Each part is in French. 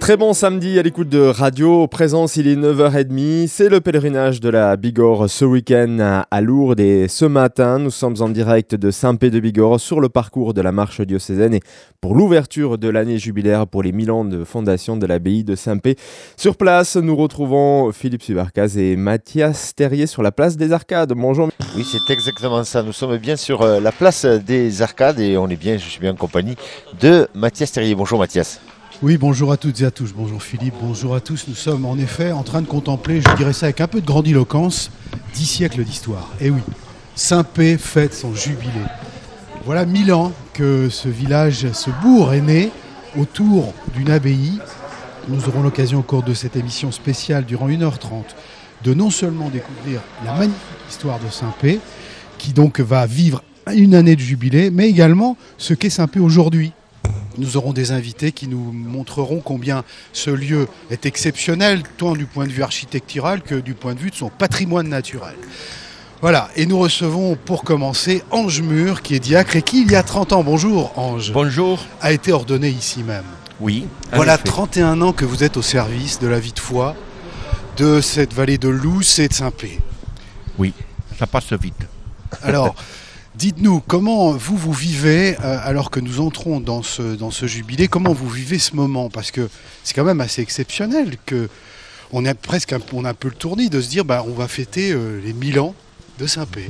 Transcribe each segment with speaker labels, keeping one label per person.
Speaker 1: Très bon samedi à l'écoute de Radio Présence, il est 9h30, c'est le pèlerinage de la Bigorre ce week-end à Lourdes et ce matin nous sommes en direct de Saint-Pé de Bigorre sur le parcours de la marche diocésaine et pour l'ouverture de l'année jubilaire pour les 1000 ans de fondation de l'abbaye de Saint-Pé. Sur place, nous retrouvons Philippe Subarcaz et Mathias Terrier sur la place des Arcades. Bonjour.
Speaker 2: Oui, c'est exactement ça. Nous sommes bien sur la place des Arcades et je suis bien en compagnie de Mathias Terrier. Bonjour Mathias.
Speaker 3: Oui, bonjour à toutes et à tous. Bonjour Philippe, bonjour à tous. Nous sommes en effet en train de contempler, je dirais ça avec un peu de grandiloquence, 10 siècles d'histoire. Et oui, Saint-Pé fête son jubilé. Voilà 1000 ans que ce village, ce bourg est né autour d'une abbaye. Nous aurons l'occasion au cours de cette émission spéciale durant 1h30 de non seulement découvrir la magnifique histoire de Saint-Pé, qui donc va vivre une année de jubilé, mais également ce qu'est Saint-Pé aujourd'hui. Nous aurons des invités qui nous montreront combien ce lieu est exceptionnel, tant du point de vue architectural que du point de vue de son patrimoine naturel. Voilà, et nous recevons pour commencer Ange Mur, qui est diacre et qui, il y a 30 ans, bonjour Ange,
Speaker 4: bonjour,
Speaker 3: a été ordonné ici même.
Speaker 4: Oui.
Speaker 3: Voilà 31 ans que vous êtes au service de la vie de foi de cette vallée de Lousse et de Saint-Pé.
Speaker 4: Oui, ça passe vite.
Speaker 3: Alors, dites-nous, comment vous vivez, alors que nous entrons dans ce jubilé, comment vous vivez ce moment? Parce que c'est quand même assez exceptionnel qu'on a on a un peu le tournis de se dire, on va fêter les 1000 ans de Saint-Pé.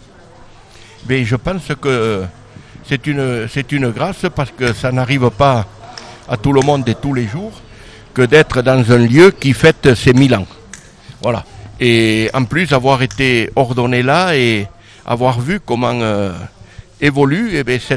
Speaker 4: Mais je pense que c'est une grâce parce que ça n'arrive pas à tout le monde et tous les jours que d'être dans un lieu qui fête ses 1000 ans. Voilà. Et en plus, avoir été ordonné là et avoir vu comment évolue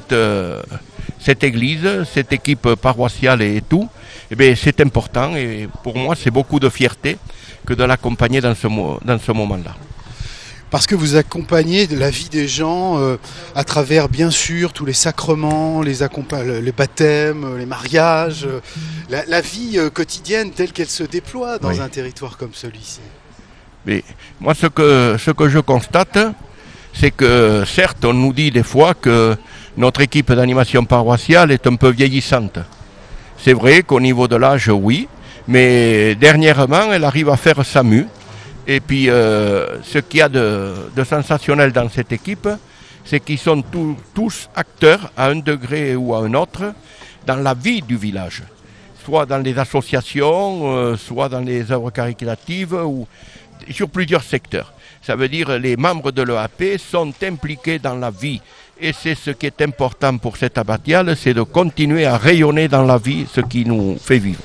Speaker 4: cette église, cette équipe paroissiale et tout, c'est important et pour moi c'est beaucoup de fierté que de l'accompagner dans ce moment-là.
Speaker 3: Parce que vous accompagnez la vie des gens à travers bien sûr tous les sacrements, les baptêmes, les mariages, la vie quotidienne telle qu'elle se déploie dans un territoire comme celui-ci.
Speaker 4: Mais moi ce que je constate, c'est que certes, on nous dit des fois que notre équipe d'animation paroissiale est un peu vieillissante. C'est vrai qu'au niveau de l'âge, oui, mais dernièrement, elle arrive à faire sa mue. Et puis, ce qu'il y a de sensationnel dans cette équipe, c'est qu'ils sont tous acteurs, à un degré ou à un autre, dans la vie du village. Soit dans les associations, soit dans les œuvres caritatives, ou sur plusieurs secteurs. Ça veut dire que les membres de l'EAP sont impliqués dans la vie. Et c'est ce qui est important pour cette abbatiale, c'est de continuer à rayonner dans la vie, ce qui nous fait vivre.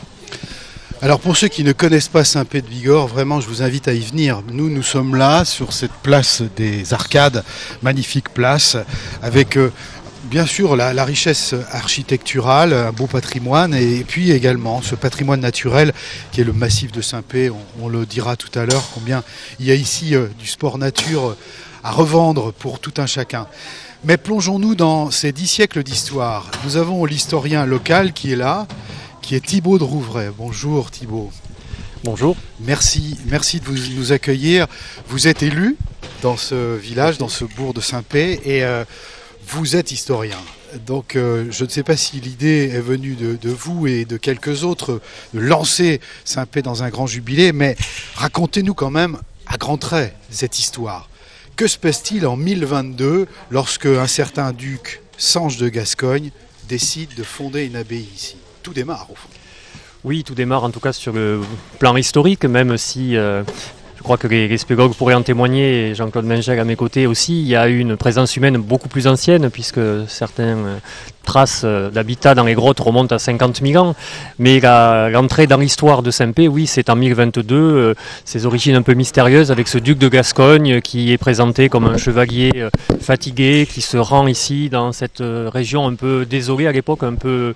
Speaker 3: Alors pour ceux qui ne connaissent pas Saint-Pé de Bigorre, vraiment je vous invite à y venir. Nous sommes là sur cette place des Arcades, magnifique place, avec bien sûr la richesse architecturale, un beau patrimoine et puis également ce patrimoine naturel qui est le massif de Saint-Pé. On le dira tout à l'heure combien il y a ici du sport nature à revendre pour tout un chacun. Mais plongeons-nous dans ces 10 siècles d'histoire. Nous avons l'historien local qui est là, qui est Thibaut de Rouvray. Bonjour Thibaut.
Speaker 5: Bonjour.
Speaker 3: Merci de nous accueillir. Vous êtes élu dans ce village, dans ce bourg de Saint-Pé et vous êtes historien. Donc je ne sais pas si l'idée est venue de vous et de quelques autres de lancer Saint-Pé dans un grand jubilé, mais racontez-nous quand même à grands traits cette histoire. Que se passe-t-il en 1022 lorsque un certain duc, Sanche de Gascogne, décide de fonder une abbaye ici? Tout démarre au fond.
Speaker 5: Oui, tout démarre en tout cas sur le plan historique, même si je crois que les spéologues pourraient en témoigner, et Jean-Claude Mengel à mes côtés aussi. Il y a eu une présence humaine beaucoup plus ancienne, puisque certaines traces d'habitat dans les grottes remontent à 50 000 ans. Mais l'entrée dans l'histoire de Saint-Pé, oui, c'est en 1022, ses origines un peu mystérieuses, avec ce duc de Gascogne qui est présenté comme un chevalier fatigué, qui se rend ici dans cette région un peu désolée à l'époque, un peu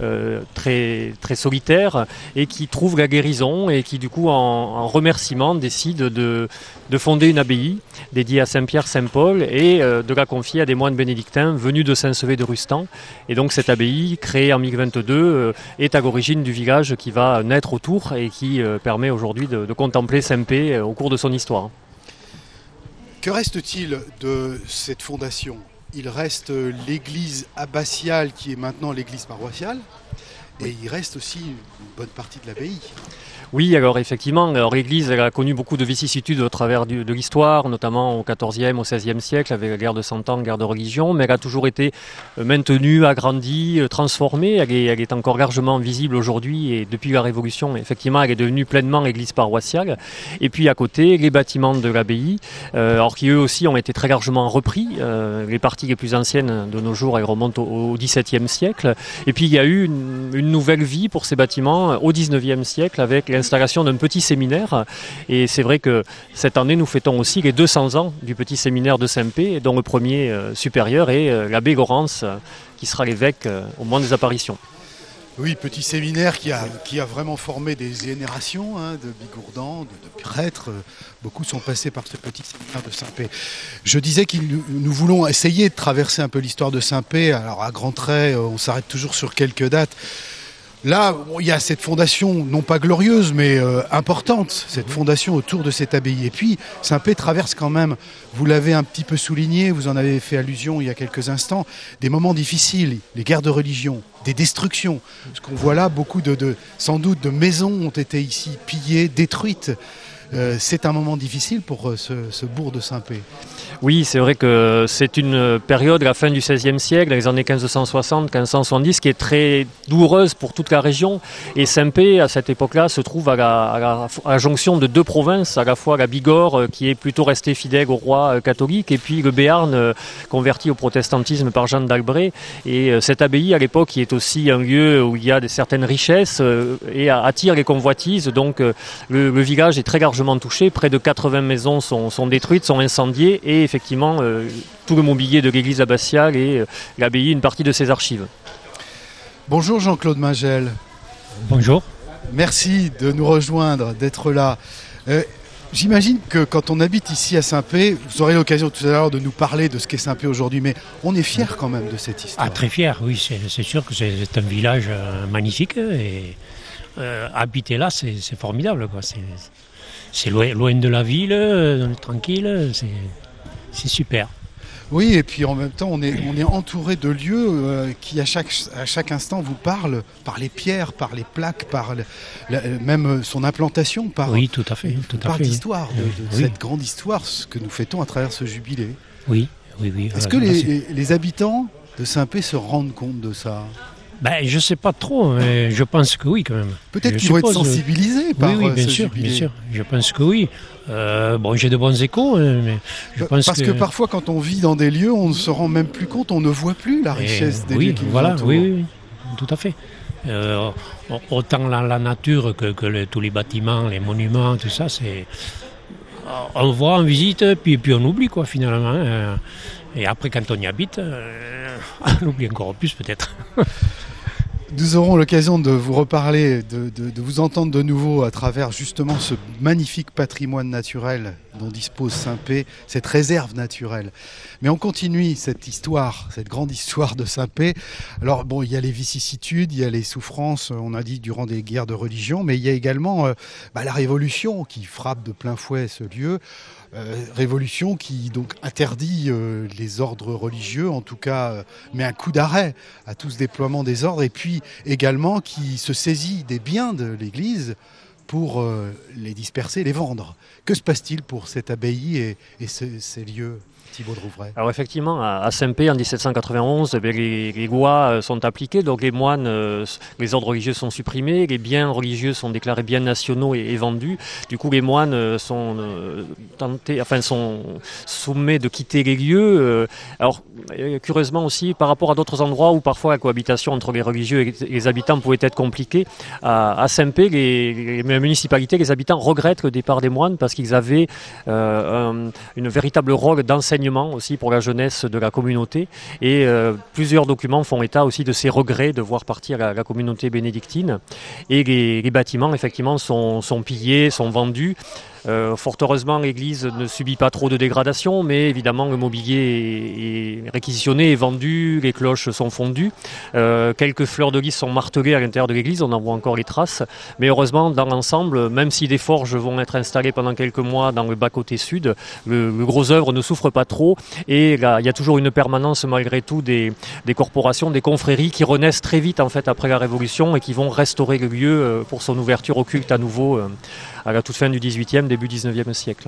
Speaker 5: très, très solitaire, et qui trouve la guérison, et qui du coup en remerciement décide de fonder une abbaye dédiée à Saint-Pierre, Saint-Paul et de la confier à des moines bénédictins venus de Saint-Sevé de Rustan. Et donc cette abbaye, créée en 1022, est à l'origine du village qui va naître autour et qui permet aujourd'hui de contempler Saint-Pé au cours de son histoire.
Speaker 3: Que reste-t-il de cette fondation? Il reste l'église abbatiale qui est maintenant l'église paroissiale. et il reste aussi une bonne partie de l'abbaye.
Speaker 5: Oui, alors effectivement, l'église elle a connu beaucoup de vicissitudes au travers de l'histoire, notamment au XIVe, au XVIe siècle, avec la guerre de Cent Ans, guerre de religion, mais elle a toujours été maintenue, agrandie, transformée. Elle est encore largement visible aujourd'hui et depuis la Révolution, effectivement, elle est devenue pleinement église paroissiale. Et puis à côté, les bâtiments de l'abbaye, alors qui eux aussi ont été très largement repris. Les parties les plus anciennes de nos jours, elles remontent au XVIIe siècle. Et puis il y a eu une nouvelle vie pour ces bâtiments au XIXe siècle avec l'installation d'un petit séminaire. Et c'est vrai que cette année, nous fêtons aussi les 200 ans du petit séminaire de Saint-Pé, dont le premier supérieur est l'abbé Laurence, qui sera l'évêque au moment des apparitions.
Speaker 3: Oui, petit séminaire qui a vraiment formé des générations de bigourdans, de prêtres. Beaucoup sont passés par ce petit séminaire de Saint-Pé. Je disais que nous voulons essayer de traverser un peu l'histoire de Saint-Pé. Alors à grands traits, on s'arrête toujours sur quelques dates. Là, il y a cette fondation, non pas glorieuse, mais importante, cette fondation autour de cette abbaye. Et puis, Saint-Pé traverse quand même, vous l'avez un petit peu souligné, vous en avez fait allusion il y a quelques instants, des moments difficiles, les guerres de religion, des destructions. Ce qu'on voit là, beaucoup sans doute de maisons ont été ici pillées, détruites. C'est un moment difficile pour ce bourg de Saint-Pé.
Speaker 5: Oui, c'est vrai que c'est une période, la fin du XVIe siècle, les années 1560-1570, qui est très douloureuse pour toute la région. Et Saint-Pé, à cette époque-là, se trouve à la jonction de deux provinces, à la fois la Bigorre, qui est plutôt restée fidèle au roi catholique, et puis le Béarn, converti au protestantisme par Jeanne d'Albret. Et cette abbaye, à l'époque, qui est aussi un lieu où il y a certaines richesses et attire les convoitises. Donc le village est très largement touché. Près de 80 maisons sont détruites, sont incendiées, et effectivement, tout le mobilier de l'église abbatiale et l'abbaye, une partie de ses archives.
Speaker 3: Bonjour Jean-Claude Magel.
Speaker 6: Bonjour.
Speaker 3: Merci de nous rejoindre, d'être là. J'imagine que quand on habite ici à Saint-Pé, vous aurez l'occasion tout à l'heure de nous parler de ce qu'est Saint-Pé aujourd'hui, mais on est fiers quand même de cette histoire.
Speaker 6: Ah, très fiers, oui, c'est sûr que c'est un village magnifique et habiter là, c'est formidable, quoi. C'est loin de la ville, tranquille, c'est super.
Speaker 3: Oui, et puis en même temps, on est entouré de lieux qui, à chaque instant, vous parlent par les pierres, par les plaques, par même son implantation,
Speaker 6: oui, tout à fait,
Speaker 3: d'histoire, de cette grande histoire, ce que nous fêtons à travers ce jubilé.
Speaker 6: Oui.
Speaker 3: Est-ce que les habitants de Saint-Pé se rendent compte de ça ?
Speaker 6: Je ne sais pas trop, mais je pense que oui quand même.
Speaker 3: Peut-être qu'ils vont être sensibilisés par ce jubilé.
Speaker 6: Bien sûr, je pense que oui. J'ai de bons échos, mais je pense
Speaker 3: que parfois quand on vit dans des lieux, on ne se rend même plus compte, on ne voit plus la richesse des lieux qui nous entourent.
Speaker 6: Oui, tout à fait. Autant la nature que tous les bâtiments, les monuments, tout ça, on voit, on visite, puis on oublie quoi finalement. Et après, quand on y habite, on oublie encore plus peut-être.
Speaker 3: Nous aurons l'occasion de vous reparler, de vous entendre de nouveau à travers justement ce magnifique patrimoine naturel dont dispose Saint-Pé, cette réserve naturelle. Mais on continue cette histoire, cette grande histoire de Saint-Pé. Alors bon, il y a les vicissitudes, il y a les souffrances, on a dit durant des guerres de religion, mais il y a également la Révolution qui frappe de plein fouet ce lieu. Révolution qui donc interdit les ordres religieux, en tout cas met un coup d'arrêt à tout ce déploiement des ordres, et puis également qui se saisit des biens de l'Église pour les disperser, les vendre. Que se passe-t-il pour cette abbaye et ces lieux, Thibaut de Rouvray?
Speaker 5: Alors effectivement, à Saint-Pé en 1791, les lois sont appliquées, donc les moines, les ordres religieux sont supprimés, les biens religieux sont déclarés biens nationaux et vendus. Du coup, les moines sont sommés de quitter les lieux. Alors curieusement aussi, par rapport à d'autres endroits où parfois la cohabitation entre les religieux et les habitants pouvait être compliquée, à Saint-Pé, les municipalités, les habitants regrettent le départ des moines parce qu'ils avaient une véritable rôle d'enseignement aussi pour la jeunesse de la communauté, et plusieurs documents font état aussi de ces regrets de voir partir la communauté bénédictine, et les bâtiments effectivement sont pillés, sont vendus. Fort heureusement, l'église ne subit pas trop de dégradation, mais évidemment le mobilier est réquisitionné et vendu, les cloches sont fondues, quelques fleurs de lys sont martelées à l'intérieur de l'église, on en voit encore les traces, mais heureusement dans l'ensemble, même si des forges vont être installées pendant quelques mois dans le bas-côté sud, le gros œuvre ne souffre pas pas trop. Et là, il y a toujours une permanence malgré tout des corporations, des confréries qui renaissent très vite en fait après la Révolution et qui vont restaurer le lieu pour son ouverture au culte à nouveau à la toute fin du XVIIIe, début XIXe siècle.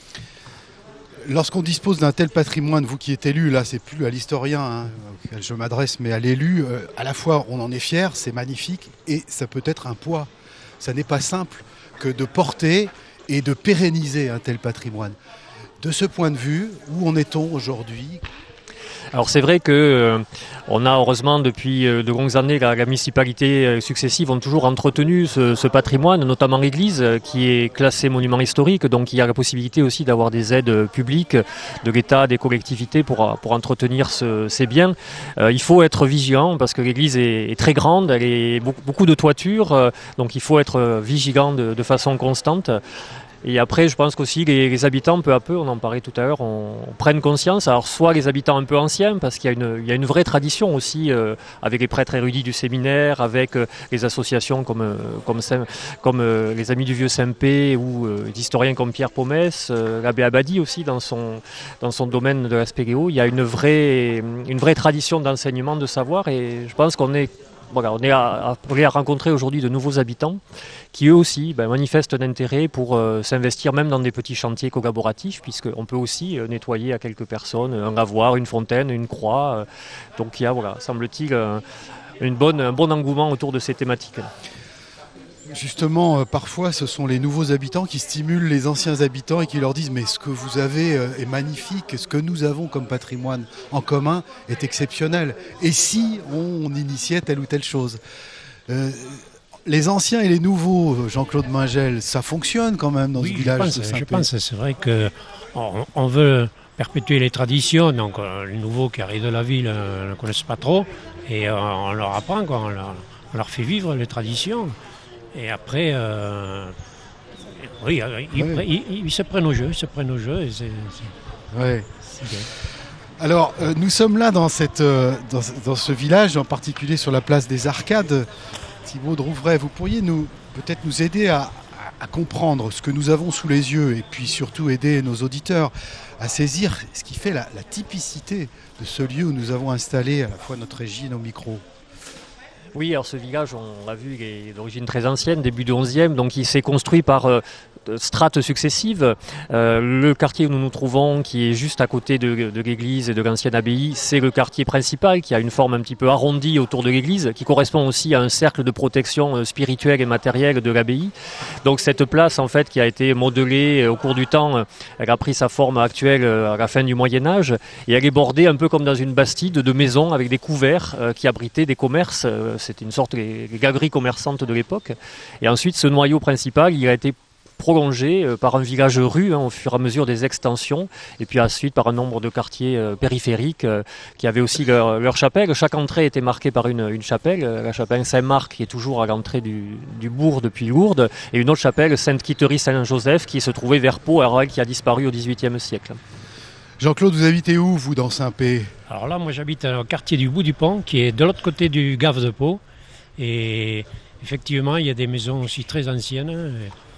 Speaker 3: Lorsqu'on dispose d'un tel patrimoine, vous qui êtes élu, là c'est plus à l'historien auquel je m'adresse, mais à l'élu, à la fois on en est fier, c'est magnifique, et ça peut être un poids. Ça n'est pas simple que de porter et de pérenniser un tel patrimoine. De ce point de vue, où en est-on aujourd'hui ?
Speaker 5: Alors c'est vrai que on a heureusement depuis de longues années la municipalité successive ont toujours entretenu ce patrimoine, notamment l'église qui est classée monument historique, donc il y a la possibilité aussi d'avoir des aides publiques de l'État, des collectivités pour entretenir ces biens. Il faut être vigilant parce que l'église est très grande, elle est beaucoup de toitures, donc il faut être vigilant de façon constante. Et après, je pense qu'aussi les habitants, peu à peu, on en parlait tout à l'heure, on prenne conscience. Alors, soit les habitants un peu anciens, parce qu'il y a une vraie tradition aussi, avec les prêtres érudits du séminaire, avec les associations comme les Amis du Vieux Saint-Pé ou les historiens comme Pierre Pomès, l'abbé Abadi aussi dans son domaine de la spéléo. Il y a une vraie tradition d'enseignement, de savoir, et je pense qu'on est appelé à rencontrer aujourd'hui de nouveaux habitants qui eux aussi manifestent un intérêt pour s'investir même dans des petits chantiers collaboratifs, puisqu'on peut aussi nettoyer à quelques personnes un lavoir, une fontaine, une croix. Donc il y a, semble-t-il, un bon engouement autour de ces thématiques.
Speaker 3: Justement, parfois, ce sont les nouveaux habitants qui stimulent les anciens habitants et qui leur disent « mais ce que vous avez est magnifique, ce que nous avons comme patrimoine en commun est exceptionnel. Et si on initiait telle ou telle chose ?» Les anciens et les nouveaux, Jean-Claude Mingel, ça fonctionne quand même dans ce village de Saint-Pé.
Speaker 6: Je pense, c'est vrai qu'on veut perpétuer les traditions, donc les nouveaux qui arrivent de la ville ne connaissent pas trop, et on leur apprend, on leur fait vivre les traditions. Et après, ils se prennent au jeu, et c'est bien.
Speaker 3: Alors, nous sommes là dans ce village, en particulier sur la place des Arcades. Thibaut de Rouvray, vous pourriez peut-être nous aider à comprendre ce que nous avons sous les yeux et puis surtout aider nos auditeurs à saisir ce qui fait la typicité de ce lieu où nous avons installé à la fois notre régie et nos micros.
Speaker 5: Oui, alors ce village, on l'a vu, il est d'origine très ancienne, début du XIe, donc il s'est construit par strates successives. Le quartier où nous nous trouvons, qui est juste à côté de l'église et de l'ancienne abbaye, c'est le quartier principal qui a une forme un petit peu arrondie autour de l'église, qui correspond aussi à un cercle de protection spirituelle et matérielle de l'abbaye. Donc cette place, en fait, qui a été modelée au cours du temps, elle a pris sa forme actuelle à la fin du Moyen-Âge, et elle est bordée un peu comme dans une bastide de maisons avec des couverts qui abritaient des commerces. C'était une sorte de galerie commerçante de l'époque. Et ensuite, ce noyau principal, il a été prolongé par un village-rue au fur et à mesure des extensions, et puis ensuite par un nombre de quartiers périphériques qui avaient aussi leur chapelle. Chaque entrée était marquée par une chapelle, la chapelle Saint-Marc qui est toujours à l'entrée du bourg depuis Lourdes, et une autre chapelle Sainte-Quitterie-Saint-Joseph qui se trouvait vers Pau, alors elle qui a disparu au XVIIIe siècle.
Speaker 3: Jean-Claude, vous habitez où, vous, dans Saint-Pé ?
Speaker 6: Alors là, moi j'habite au quartier du Bout du Pont, qui est de l'autre côté du Gave de Pau. Et effectivement, il y a des maisons aussi très anciennes.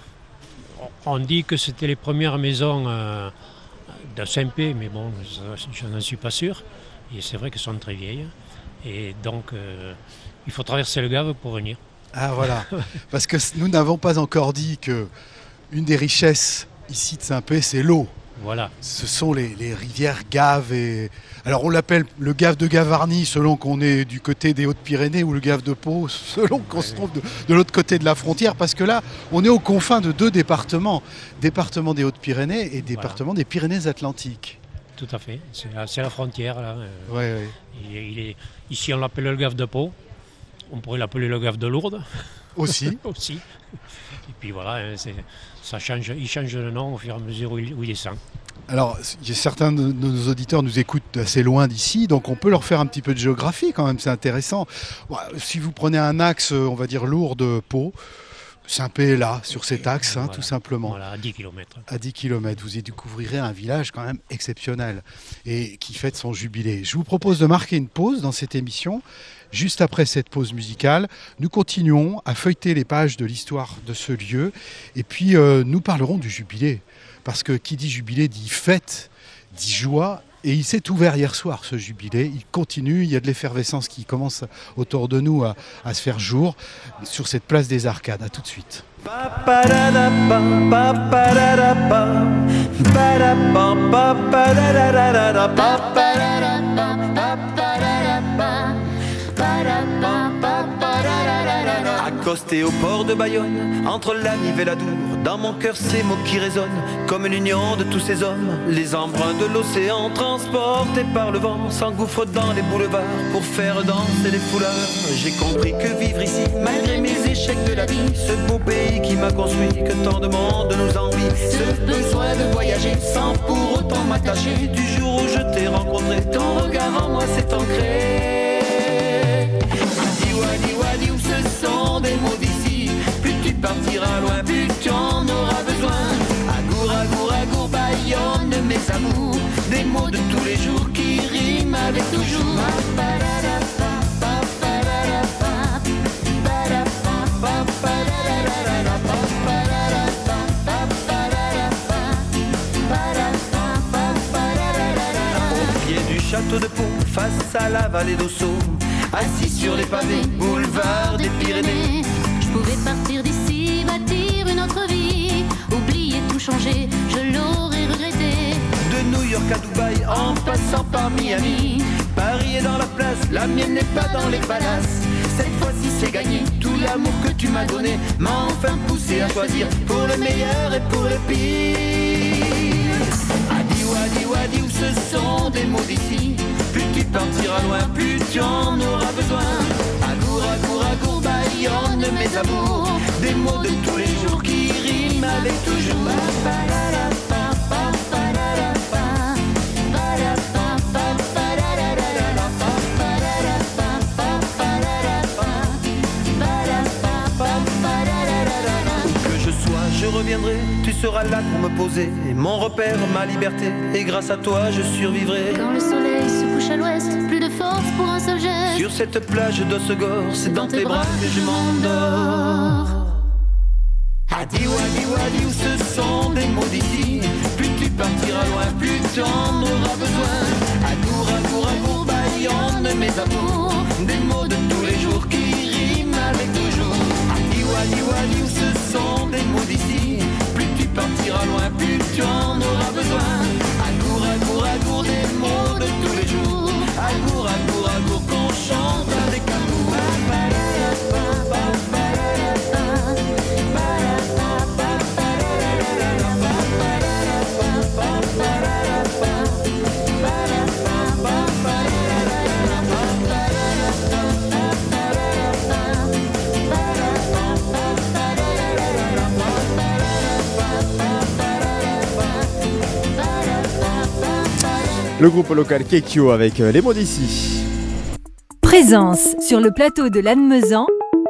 Speaker 6: On dit que c'était les premières maisons de Saint-Pé, mais bon, je n'en suis pas sûr. Et c'est vrai qu'elles sont très vieilles. Et donc, il faut traverser le Gave pour venir.
Speaker 3: Ah voilà, parce que nous n'avons pas encore dit qu'une des richesses ici de Saint-Pé, c'est l'eau.
Speaker 6: Voilà.
Speaker 3: Ce sont les rivières Gave. Alors on l'appelle le Gave de Gavarnie selon qu'on est du côté des Hautes-Pyrénées ou le Gave de Pau selon qu'on se trouve de l'autre côté de la frontière, parce que là on est aux confins de deux départements, département des Hautes-Pyrénées et département des Pyrénées-Atlantiques.
Speaker 6: Tout à fait, c'est la frontière là.
Speaker 3: Ouais.
Speaker 6: Ici on l'appelle le Gave de Pau, on pourrait l'appeler le Gave de Lourdes.
Speaker 3: Aussi.
Speaker 6: Aussi. Et puis voilà, il change de nom au fur et à mesure où il descend.
Speaker 3: Alors, certains de nos auditeurs nous écoutent assez loin d'ici, donc on peut leur faire un petit peu de géographie quand même, c'est intéressant. Bon, si vous prenez un axe, on va dire Lourdes-Pau, Saint-Pé est là, sur cet axe, tout simplement.
Speaker 6: Voilà, à 10 km.
Speaker 3: À 10 km, vous y découvrirez un village quand même exceptionnel et qui fête son jubilé. Je vous propose de marquer une pause dans cette émission. Juste après cette pause musicale, nous continuons à feuilleter les pages de l'histoire de ce lieu et puis nous parlerons du jubilé. Parce que qui dit jubilé dit fête, joie. Et il s'est ouvert hier soir, ce jubilé. Il continue, il y a de l'effervescence qui commence autour de nous à se faire jour sur cette place des Arcades. À tout de suite.
Speaker 7: Accosté au port de Bayonne, entre la Nive et la Dour, dans mon cœur ces mots qui résonnent, comme l'union de tous ces hommes. Les embruns de l'océan, transportés par le vent, s'engouffrent dans les boulevards pour faire danser les foulards. J'ai compris que vivre ici, malgré mes échecs de la vie, ce beau pays qui m'a construit, que tant de monde nous envie. Ce besoin de voyager sans pour autant m'attacher, du jour où je t'ai rencontré, ton regard en moi s'est ancré. Wadi wadi où ce sont des mots d'ici, plus tu partiras loin, plus tu en auras besoin. Agour, agour, agour, Bayonne mes amours, des mots de tous les jours qui riment avec toujours. Au pied du château de Pau, face à la vallée d'Ossau, assis sur les pavés, boulevard des Pyrénées.
Speaker 8: Je pouvais partir d'ici, bâtir une autre vie, oublier tout changer, je l'aurais regretté.
Speaker 7: De New York à Dubaï, en passant par Miami, Paris est dans la place, la mienne n'est pas dans les palaces. Cette fois-ci c'est gagné, tout l'amour que tu m'as donné m'a enfin poussé à choisir pour le meilleur et pour le pire. Adi wadi wadi où ce sont des mots d'ici, plus tu partiras loin, plus tu en auras besoin. Agour, agour, agour, Bayonne mes amours, des mots de tous les jours qui riment avec toujours. Que je sois, je reviendrai, tu seras là pour me poser mon repère, ma liberté, et grâce à toi je survivrai.
Speaker 8: Quand le soleil se couche à l'ouest, plus de force pour un seul geste.
Speaker 7: Sur cette plage d'Ossegor, c'est dans tes bras que je m'endors. Adi wadi wadi où ce sont des mots d'ici, plus tu partiras loin, plus tu en auras besoin. Agour, agour, agour, Bayonne mes amours, des mots de tous les jours qui riment avec toujours. Adi wadi wadi où ce sont des mots d'ici, plus tu partiras loin, plus tu en auras besoin. Agour, agour, agour, des mots de tous les jours. Agour, agour, agour, qu'on chante avec amour.
Speaker 1: Le groupe local Kekyo avec les mots d'ici.
Speaker 9: Présence sur le plateau de Lannemezan,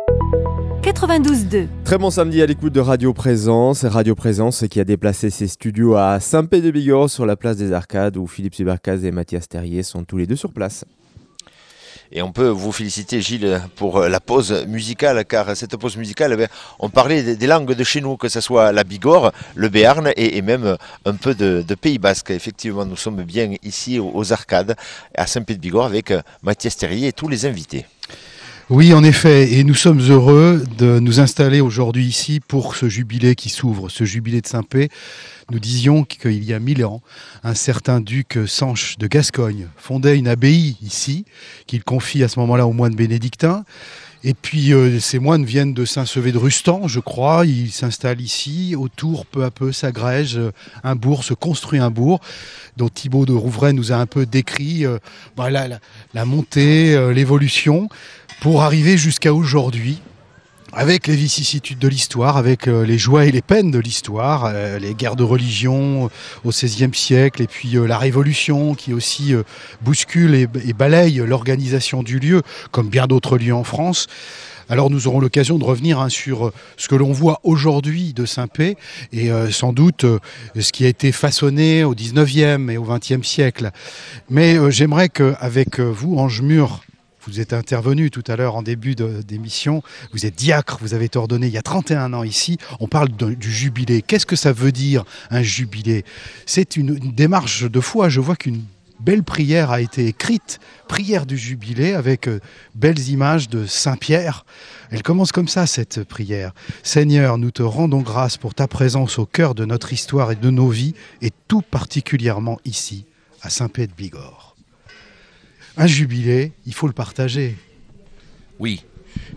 Speaker 9: 92.2.
Speaker 1: Très bon samedi à l'écoute de Radio Présence. Radio Présence qui a déplacé ses studios à Saint-Pé-de-Bigorre sur la place des Arcades où Philippe Subercaz et Mathias Terrier sont tous les deux sur place.
Speaker 2: Et on peut vous féliciter, Gilles, pour la pause musicale, car cette pause musicale, on parlait des langues de chez nous, que ce soit la Bigorre, le Béarn et même un peu de Pays Basque. Effectivement, nous sommes bien ici aux Arcades, à Saint-Pé-de-Bigorre, avec Mathias Terrier et tous les invités.
Speaker 3: Oui, en effet, et nous sommes heureux de nous installer aujourd'hui ici pour ce jubilé qui s'ouvre, ce jubilé de Saint-Pé. Nous disions qu'il y a 1000 ans, un certain duc Sanche de Gascogne fondait une abbaye ici, qu'il confie à ce moment-là aux moines bénédictins. Et puis ces moines viennent de Saint-Sevé de Rustan, je crois, ils s'installent ici, autour peu à peu s'agrège un bourg, se construit un bourg, dont Thibaut de Rouvray nous a un peu décrit la montée, l'évolution, pour arriver jusqu'à aujourd'hui, avec les vicissitudes de l'histoire, avec les joies et les peines de l'histoire, les guerres de religion au XVIe siècle, et puis la Révolution qui aussi bouscule et balaye l'organisation du lieu, comme bien d'autres lieux en France. Alors nous aurons l'occasion de revenir sur ce que l'on voit aujourd'hui de Saint-Pé, et sans doute ce qui a été façonné au XIXe et au XXe siècle. Mais j'aimerais qu'avec vous, Ange Mur, Vous êtes intervenu tout à l'heure en début d'émission. Vous êtes diacre, vous avez été ordonné il y a 31 ans ici. On parle du jubilé. Qu'est-ce que ça veut dire un jubilé? C'est une démarche de foi. Je vois qu'une belle prière a été écrite, prière du jubilé, avec belles images de Saint-Pierre. Elle commence comme ça, cette prière. Seigneur, nous te rendons grâce pour ta présence au cœur de notre histoire et de nos vies, et tout particulièrement ici, à Saint-Pé-de-Bigorre. Un jubilé, il faut le partager.
Speaker 4: Oui.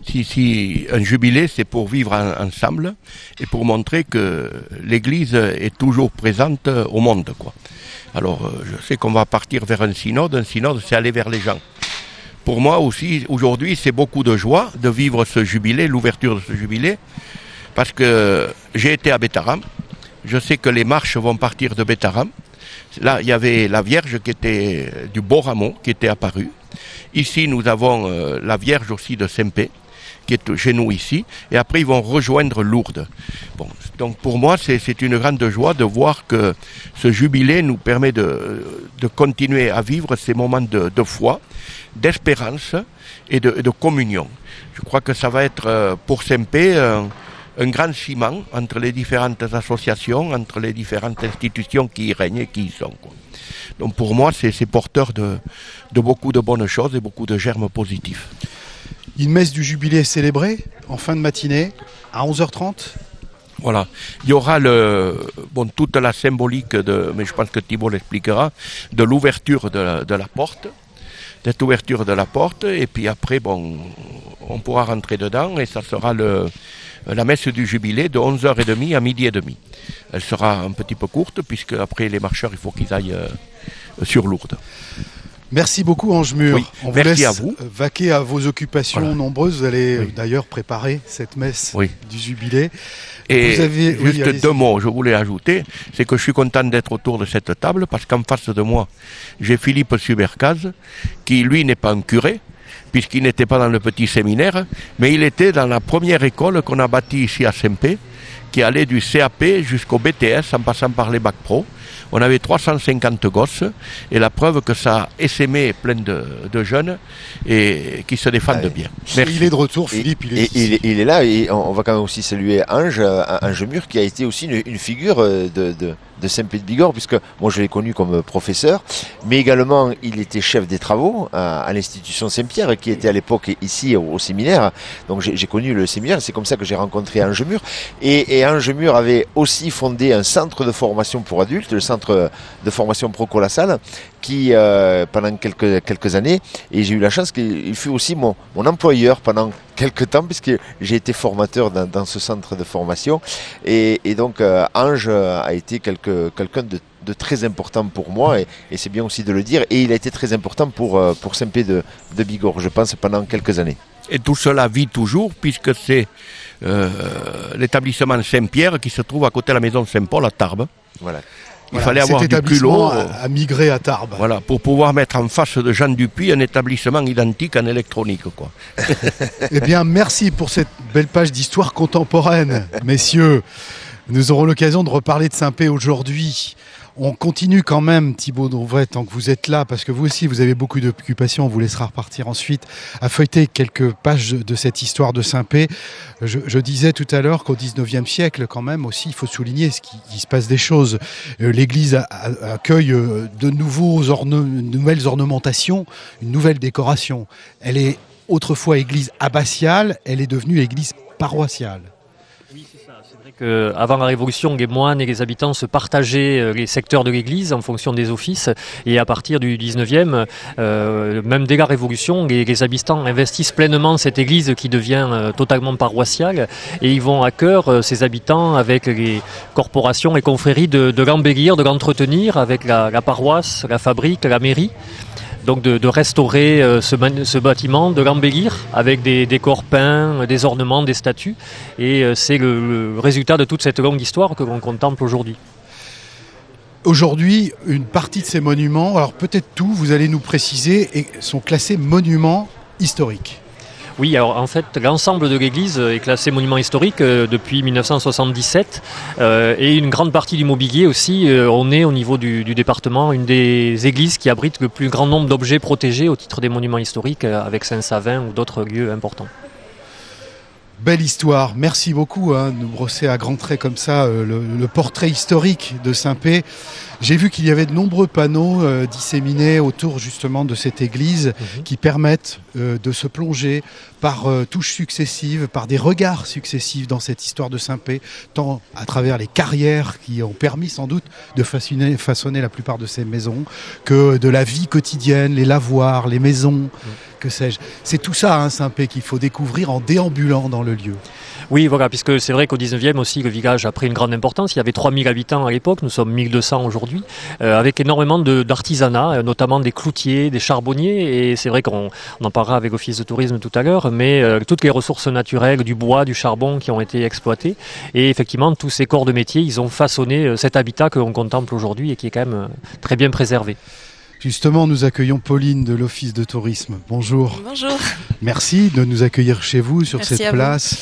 Speaker 4: Si un jubilé, c'est pour vivre ensemble et pour montrer que l'Église est toujours présente au monde, quoi. Alors, je sais qu'on va partir vers un synode, c'est aller vers les gens. Pour moi aussi, aujourd'hui, c'est beaucoup de joie de vivre ce jubilé, l'ouverture de ce jubilé, parce que j'ai été à Bétharram, je sais que les marches vont partir de Bétharram. Là, il y avait la Vierge qui était du Beau-Ramon, qui était apparue. Ici, nous avons la Vierge aussi de Saint-Pé, qui est chez nous ici. Et après, ils vont rejoindre Lourdes. Bon, donc pour moi, c'est une grande joie de voir que ce jubilé nous permet de continuer à vivre ces moments de foi, d'espérance et de communion. Je crois que ça va être pour Saint-Pé un grand ciment entre les différentes associations, entre les différentes institutions qui y règnent et qui y sont, quoi. Donc pour moi, c'est porteur de beaucoup de bonnes choses et beaucoup de germes positifs.
Speaker 3: Une messe du jubilé est célébrée en fin de matinée à 11h30.
Speaker 4: Voilà. Il y aura toute la symbolique, mais je pense que Thibault l'expliquera, de l'ouverture de la porte. Cette ouverture de la porte, et puis après, on pourra rentrer dedans et ça sera la messe du jubilé de 11h30 à 12h30. Elle sera un petit peu courte, puisque après les marcheurs, il faut qu'ils aillent sur Lourdes.
Speaker 3: Merci beaucoup Angemur.
Speaker 4: Oui,
Speaker 3: on vous
Speaker 4: merci
Speaker 3: laisse
Speaker 4: à vous.
Speaker 3: Vaquer à vos occupations nombreuses. Vous allez d'ailleurs préparer cette messe du jubilé.
Speaker 4: Et
Speaker 3: vous avez...
Speaker 4: juste deux mots, je voulais ajouter, c'est que je suis content d'être autour de cette table, parce qu'en face de moi, j'ai Philippe Subercaz, qui lui n'est pas un curé, puisqu'il n'était pas dans le petit séminaire, mais il était dans la première école qu'on a bâtie ici à Saint-Pé, qui allait du CAP jusqu'au BTS en passant par les bacs pro. On avait 350 gosses et la preuve que ça a essaimé plein de jeunes et qui se défendent bien.
Speaker 3: Merci. Il est de retour, Philippe.
Speaker 2: Il est là et on va quand même aussi saluer Ange Mur qui a été aussi une figure de Saint-Pé-de-Bigorre, puisque moi je l'ai connu comme professeur, mais également il était chef des travaux à l'institution Saint-Pierre, qui était à l'époque ici au séminaire. Donc j'ai connu le séminaire, c'est comme ça que j'ai rencontré Ange Mur. Et Ange Mur avait aussi fondé un centre de formation pour adultes, le centre de formation Procolassal, qui pendant quelques années, et j'ai eu la chance qu'il fut aussi mon employeur pendant quelques temps, puisque j'ai été formateur dans ce centre de formation, et donc Ange a été quelqu'un de très important pour moi, et c'est bien aussi de le dire, et il a été très important pour Saint-Pé de Bigorre, je pense, pendant quelques années.
Speaker 4: Et tout cela vit toujours, puisque c'est l'établissement Saint-Pierre qui se trouve à côté de la maison Saint-Paul à Tarbes.
Speaker 2: Voilà.
Speaker 4: Il fallait avoir du culot
Speaker 3: à migrer à Tarbes.
Speaker 4: Voilà, pour pouvoir mettre en face de Jean Dupuis un établissement identique en électronique, quoi.
Speaker 3: Eh bien, merci pour cette belle page d'histoire contemporaine, messieurs. Nous aurons l'occasion de reparler de Saint-Pé aujourd'hui. On continue quand même, Thibault Drouvet, tant que vous êtes là, parce que vous aussi, vous avez beaucoup d'occupations, on vous laissera repartir ensuite, à feuilleter quelques pages de cette histoire de Saint-Pé. Je disais tout à l'heure qu'au 19e siècle, quand même, aussi, il faut souligner qu'il se passe des choses. L'Église accueille de nouvelles ornementations, une nouvelle décoration. Elle est autrefois église abbatiale, elle est devenue église paroissiale.
Speaker 5: Avant la Révolution, les moines et les habitants se partageaient les secteurs de l'église en fonction des offices, et à partir du 19e, même dès la Révolution, les habitants investissent pleinement cette église qui devient totalement paroissiale, et ils vont à cœur, ces habitants, avec les corporations et confréries, de l'embellir, de l'entretenir avec la paroisse, la fabrique, la mairie. Donc de restaurer ce bâtiment, de l'embellir avec des décors peints, des ornements, des statues. Et c'est le résultat de toute cette longue histoire que l'on contemple aujourd'hui.
Speaker 3: Aujourd'hui, une partie de ces monuments, alors peut-être tout, vous allez nous préciser, sont classés monuments historiques.
Speaker 5: Oui, alors en fait, l'ensemble de l'église est classé monument historique depuis 1977 et une grande partie du mobilier aussi. On est au niveau du département une des églises qui abrite le plus grand nombre d'objets protégés au titre des monuments historiques avec Saint-Savin ou d'autres lieux importants.
Speaker 3: Belle histoire, merci beaucoup de nous brosser à grands traits comme ça le portrait historique de Saint-Pé. J'ai vu qu'il y avait de nombreux panneaux disséminés autour justement de cette église qui permettent de se plonger par touches successives, par des regards successifs dans cette histoire de Saint-Pé, tant à travers les carrières qui ont permis sans doute de façonner la plupart de ces maisons, que de la vie quotidienne, les lavoirs, les maisons, que sais-je. C'est tout ça, Saint-Pé, qu'il faut découvrir en déambulant dans le lieu.
Speaker 5: Oui, voilà, puisque c'est vrai qu'au 19e aussi, le village a pris une grande importance. Il y avait 3000 habitants à l'époque, nous sommes 1200 aujourd'hui, avec énormément d'artisanat, notamment des cloutiers, des charbonniers, et c'est vrai qu'on en parlera avec l'Office de tourisme tout à l'heure, mais toutes les ressources naturelles, du bois, du charbon qui ont été exploitées, et effectivement, tous ces corps de métier, ils ont façonné cet habitat que l'on contemple aujourd'hui et qui est quand même très bien préservé.
Speaker 3: Justement, nous accueillons Pauline de l'Office de tourisme. Bonjour.
Speaker 10: Bonjour.
Speaker 3: Merci de nous accueillir chez vous sur cette place.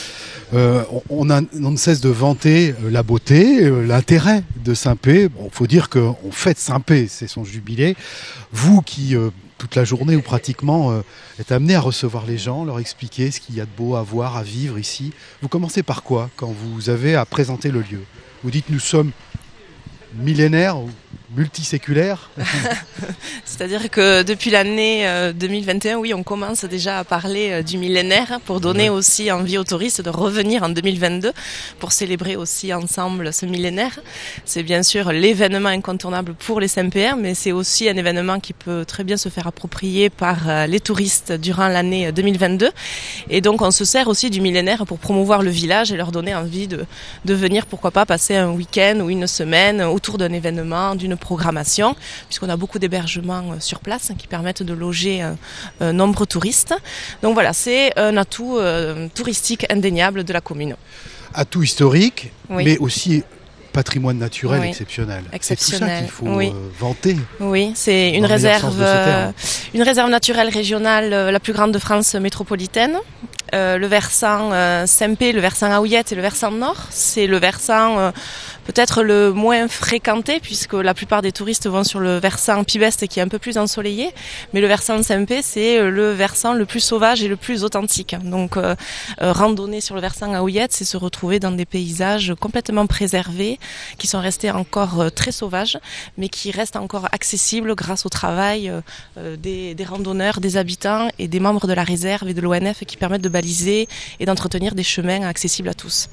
Speaker 3: On ne cesse de vanter la beauté, l'intérêt de Saint-Pé. Bon, faut dire qu'on fête Saint-Pé, c'est son jubilé. Vous qui, toute la journée ou pratiquement, êtes amené à recevoir les gens, leur expliquer ce qu'il y a de beau à voir, à vivre ici. Vous commencez par quoi quand vous avez à présenter le lieu? Vous dites nous sommes millénaires ou multiséculaire.
Speaker 10: C'est-à-dire que depuis l'année 2021, oui, on commence déjà à parler du millénaire pour donner aussi envie aux touristes de revenir en 2022 pour célébrer aussi ensemble ce millénaire. C'est bien sûr l'événement incontournable pour les Saint-Péens, mais c'est aussi un événement qui peut très bien se faire approprier par les touristes durant l'année 2022. Et donc on se sert aussi du millénaire pour promouvoir le village et leur donner envie de venir, pourquoi pas, passer un week-end ou une semaine autour d'un événement, d'une programmation, puisqu'on a beaucoup d'hébergements sur place qui permettent de loger nombreux touristes. Donc voilà, c'est un atout touristique indéniable de la commune.
Speaker 3: Atout historique,
Speaker 10: oui,
Speaker 3: mais aussi patrimoine naturel
Speaker 10: oui,
Speaker 3: exceptionnel.
Speaker 10: Exceptionnel.
Speaker 3: C'est tout ça qu'il faut
Speaker 10: oui,
Speaker 3: vanter.
Speaker 10: Oui, c'est une réserve naturelle régionale la plus grande de France métropolitaine. Le versant Saint-Pé, le versant Aouillette et le versant Nord, c'est le versant peut-être le moins fréquenté, puisque la plupart des touristes vont sur le versant Pibeste qui est un peu plus ensoleillé, mais le versant Saint-Pé, c'est le versant le plus sauvage et le plus authentique. Donc randonner sur le versant Aouillette, c'est se retrouver dans des paysages complètement préservés, qui sont restés encore très sauvages, mais qui restent encore accessibles grâce au travail des randonneurs, des habitants et des membres de la réserve et de l'ONF qui permettent de baliser et d'entretenir des chemins accessibles à tous.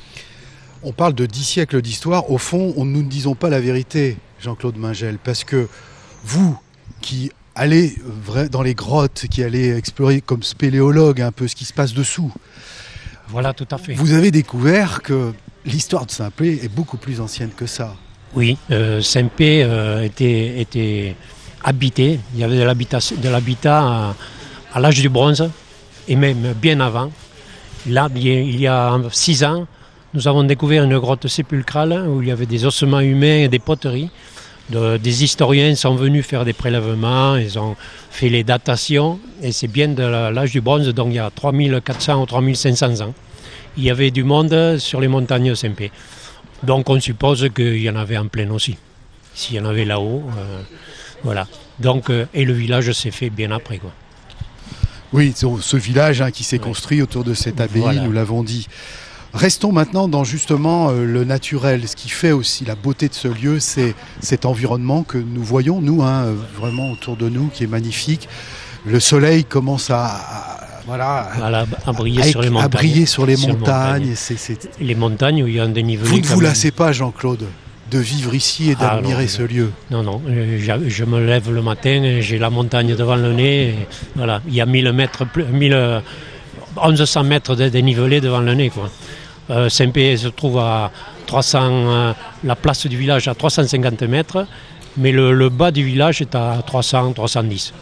Speaker 3: On parle de 10 siècles d'histoire. Au fond, nous ne disons pas la vérité, Jean-Claude Mingel, parce que vous, qui allez dans les grottes, qui allez explorer comme spéléologue un peu ce qui se passe dessous,
Speaker 6: voilà, tout à fait.
Speaker 3: Vous avez découvert que l'histoire de Saint-Pé est beaucoup plus ancienne que ça.
Speaker 6: Oui, Saint-Pé était habité. Il y avait de l'habitat à l'âge du bronze, et même bien avant. Là, il y a 6 ans, nous avons découvert une grotte sépulcrale où il y avait des ossements humains et des poteries. Des historiens sont venus faire des prélèvements, ils ont fait les datations, et c'est bien de l'âge du bronze, donc il y a 3400 ou 3500 ans. Il y avait du monde sur les montagnes Saint-Pé. Donc on suppose qu'il y en avait en plaine aussi. S'il y en avait là-haut, voilà. Donc, et le village s'est fait bien après, quoi.
Speaker 3: Oui, ce village qui s'est construit autour de cette abbaye, voilà. Nous l'avons dit. Restons maintenant dans justement le naturel. Ce qui fait aussi la beauté de ce lieu, c'est cet environnement que nous voyons, nous, vraiment autour de nous, qui est magnifique. Le soleil commence à briller sur les montagnes. À briller sur les montagnes.
Speaker 6: Les montagnes où il y a un dénivelé.
Speaker 3: Vous ne vous lassez pas, Jean-Claude, de vivre ici et d'admirer ce lieu?
Speaker 6: Non, je me lève le matin, j'ai la montagne devant le nez. Et voilà, il y a 1100 mètres de dénivelé devant le nez, quoi. Saint-Pé se trouve à 300, la place du village à 350 mètres, mais le bas du village est à 310.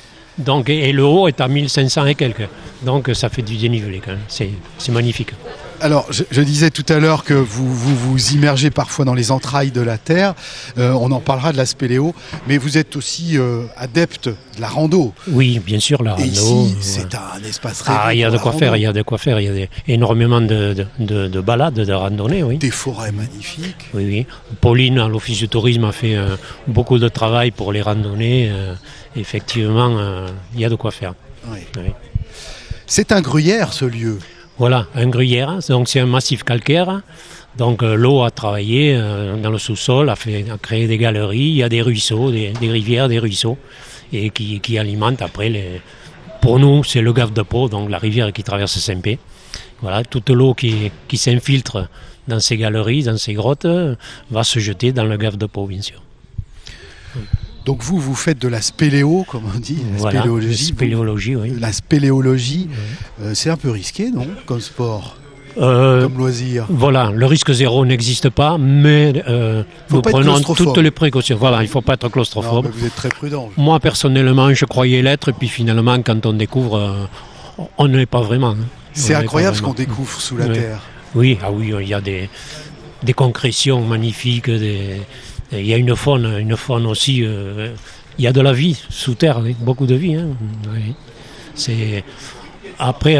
Speaker 6: Donc, et le haut est à 1500 et quelques. Donc ça fait du dénivelé quand même, c'est magnifique.
Speaker 3: Alors, je disais tout à l'heure que vous immergez parfois dans les entrailles de la terre. On en parlera de la spéléo, mais vous êtes aussi adepte de la rando.
Speaker 6: Oui, bien sûr, la rando.
Speaker 3: Et ici, c'est un espace rêvé.
Speaker 6: Il y a de quoi faire, il y a de quoi faire. Il y a énormément de balades, de randonnées, oui.
Speaker 3: Des forêts magnifiques.
Speaker 6: Oui, oui. Pauline, à l'Office du tourisme, a fait beaucoup de travail pour les randonnées. Effectivement, il y a de quoi faire.
Speaker 3: Oui.
Speaker 6: Oui.
Speaker 3: C'est un gruyère, ce lieu.
Speaker 6: Voilà, un gruyère, donc c'est un massif calcaire. Donc l'eau a travaillé dans le sous-sol, a créé des galeries, il y a des ruisseaux, des rivières, des ruisseaux, et qui alimentent après pour nous, c'est le Gave de Pau, donc la rivière qui traverse Saint-Pé. Voilà, toute l'eau qui s'infiltre dans ces galeries, dans ces grottes, va se jeter dans le Gave de Pau, bien sûr.
Speaker 3: Donc vous faites de la spéléo, comme on dit,
Speaker 6: voilà, spéléologie. Oui.
Speaker 3: La spéléologie, c'est un peu risqué, non, comme sport, comme loisir.
Speaker 6: Voilà, le risque zéro n'existe pas, mais nous prenons toutes les précautions. Voilà, il ne faut pas être claustrophobe.
Speaker 3: Non, mais vous êtes très prudent.
Speaker 6: Moi, personnellement, je croyais l'être, et puis finalement, quand on découvre, on ne l'est pas vraiment. Hein.
Speaker 3: C'est incroyable ce qu'on découvre sous la terre.
Speaker 6: Oui, il y a des concrétions magnifiques, il y a une faune aussi. Il y a de la vie sous terre, oui, beaucoup de vie. Hein. Oui. Après,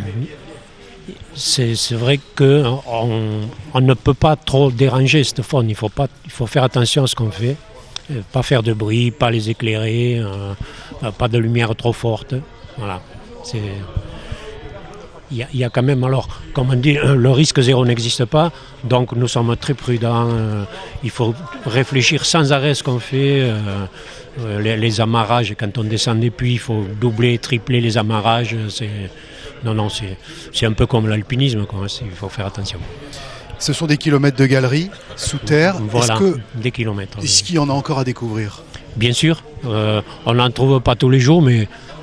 Speaker 6: c'est vrai qu'on ne peut pas trop déranger cette faune. Il faut faire attention à ce qu'on fait. Pas faire de bruit, pas les éclairer, pas de lumière trop forte. Voilà. Il y a quand même, alors, comme on dit, le risque zéro n'existe pas, donc nous sommes très prudents. Il faut réfléchir sans arrêt ce qu'on fait. Les amarrages, quand on descend des puits, il faut doubler, tripler les amarrages. C'est un peu comme l'alpinisme, quoi. Il faut faire attention.
Speaker 3: Ce sont des kilomètres de galeries sous terre.
Speaker 6: Voilà, des kilomètres.
Speaker 3: Est-ce qu'il y en a encore à découvrir ?
Speaker 6: Bien sûr. On n'en trouve pas tous les jours, mais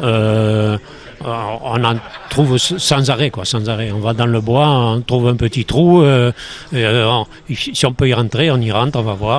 Speaker 6: on en trouve sans arrêt, quoi, sans arrêt. On va dans le bois, on trouve un petit trou. Si on peut y rentrer, on y rentre, on va voir.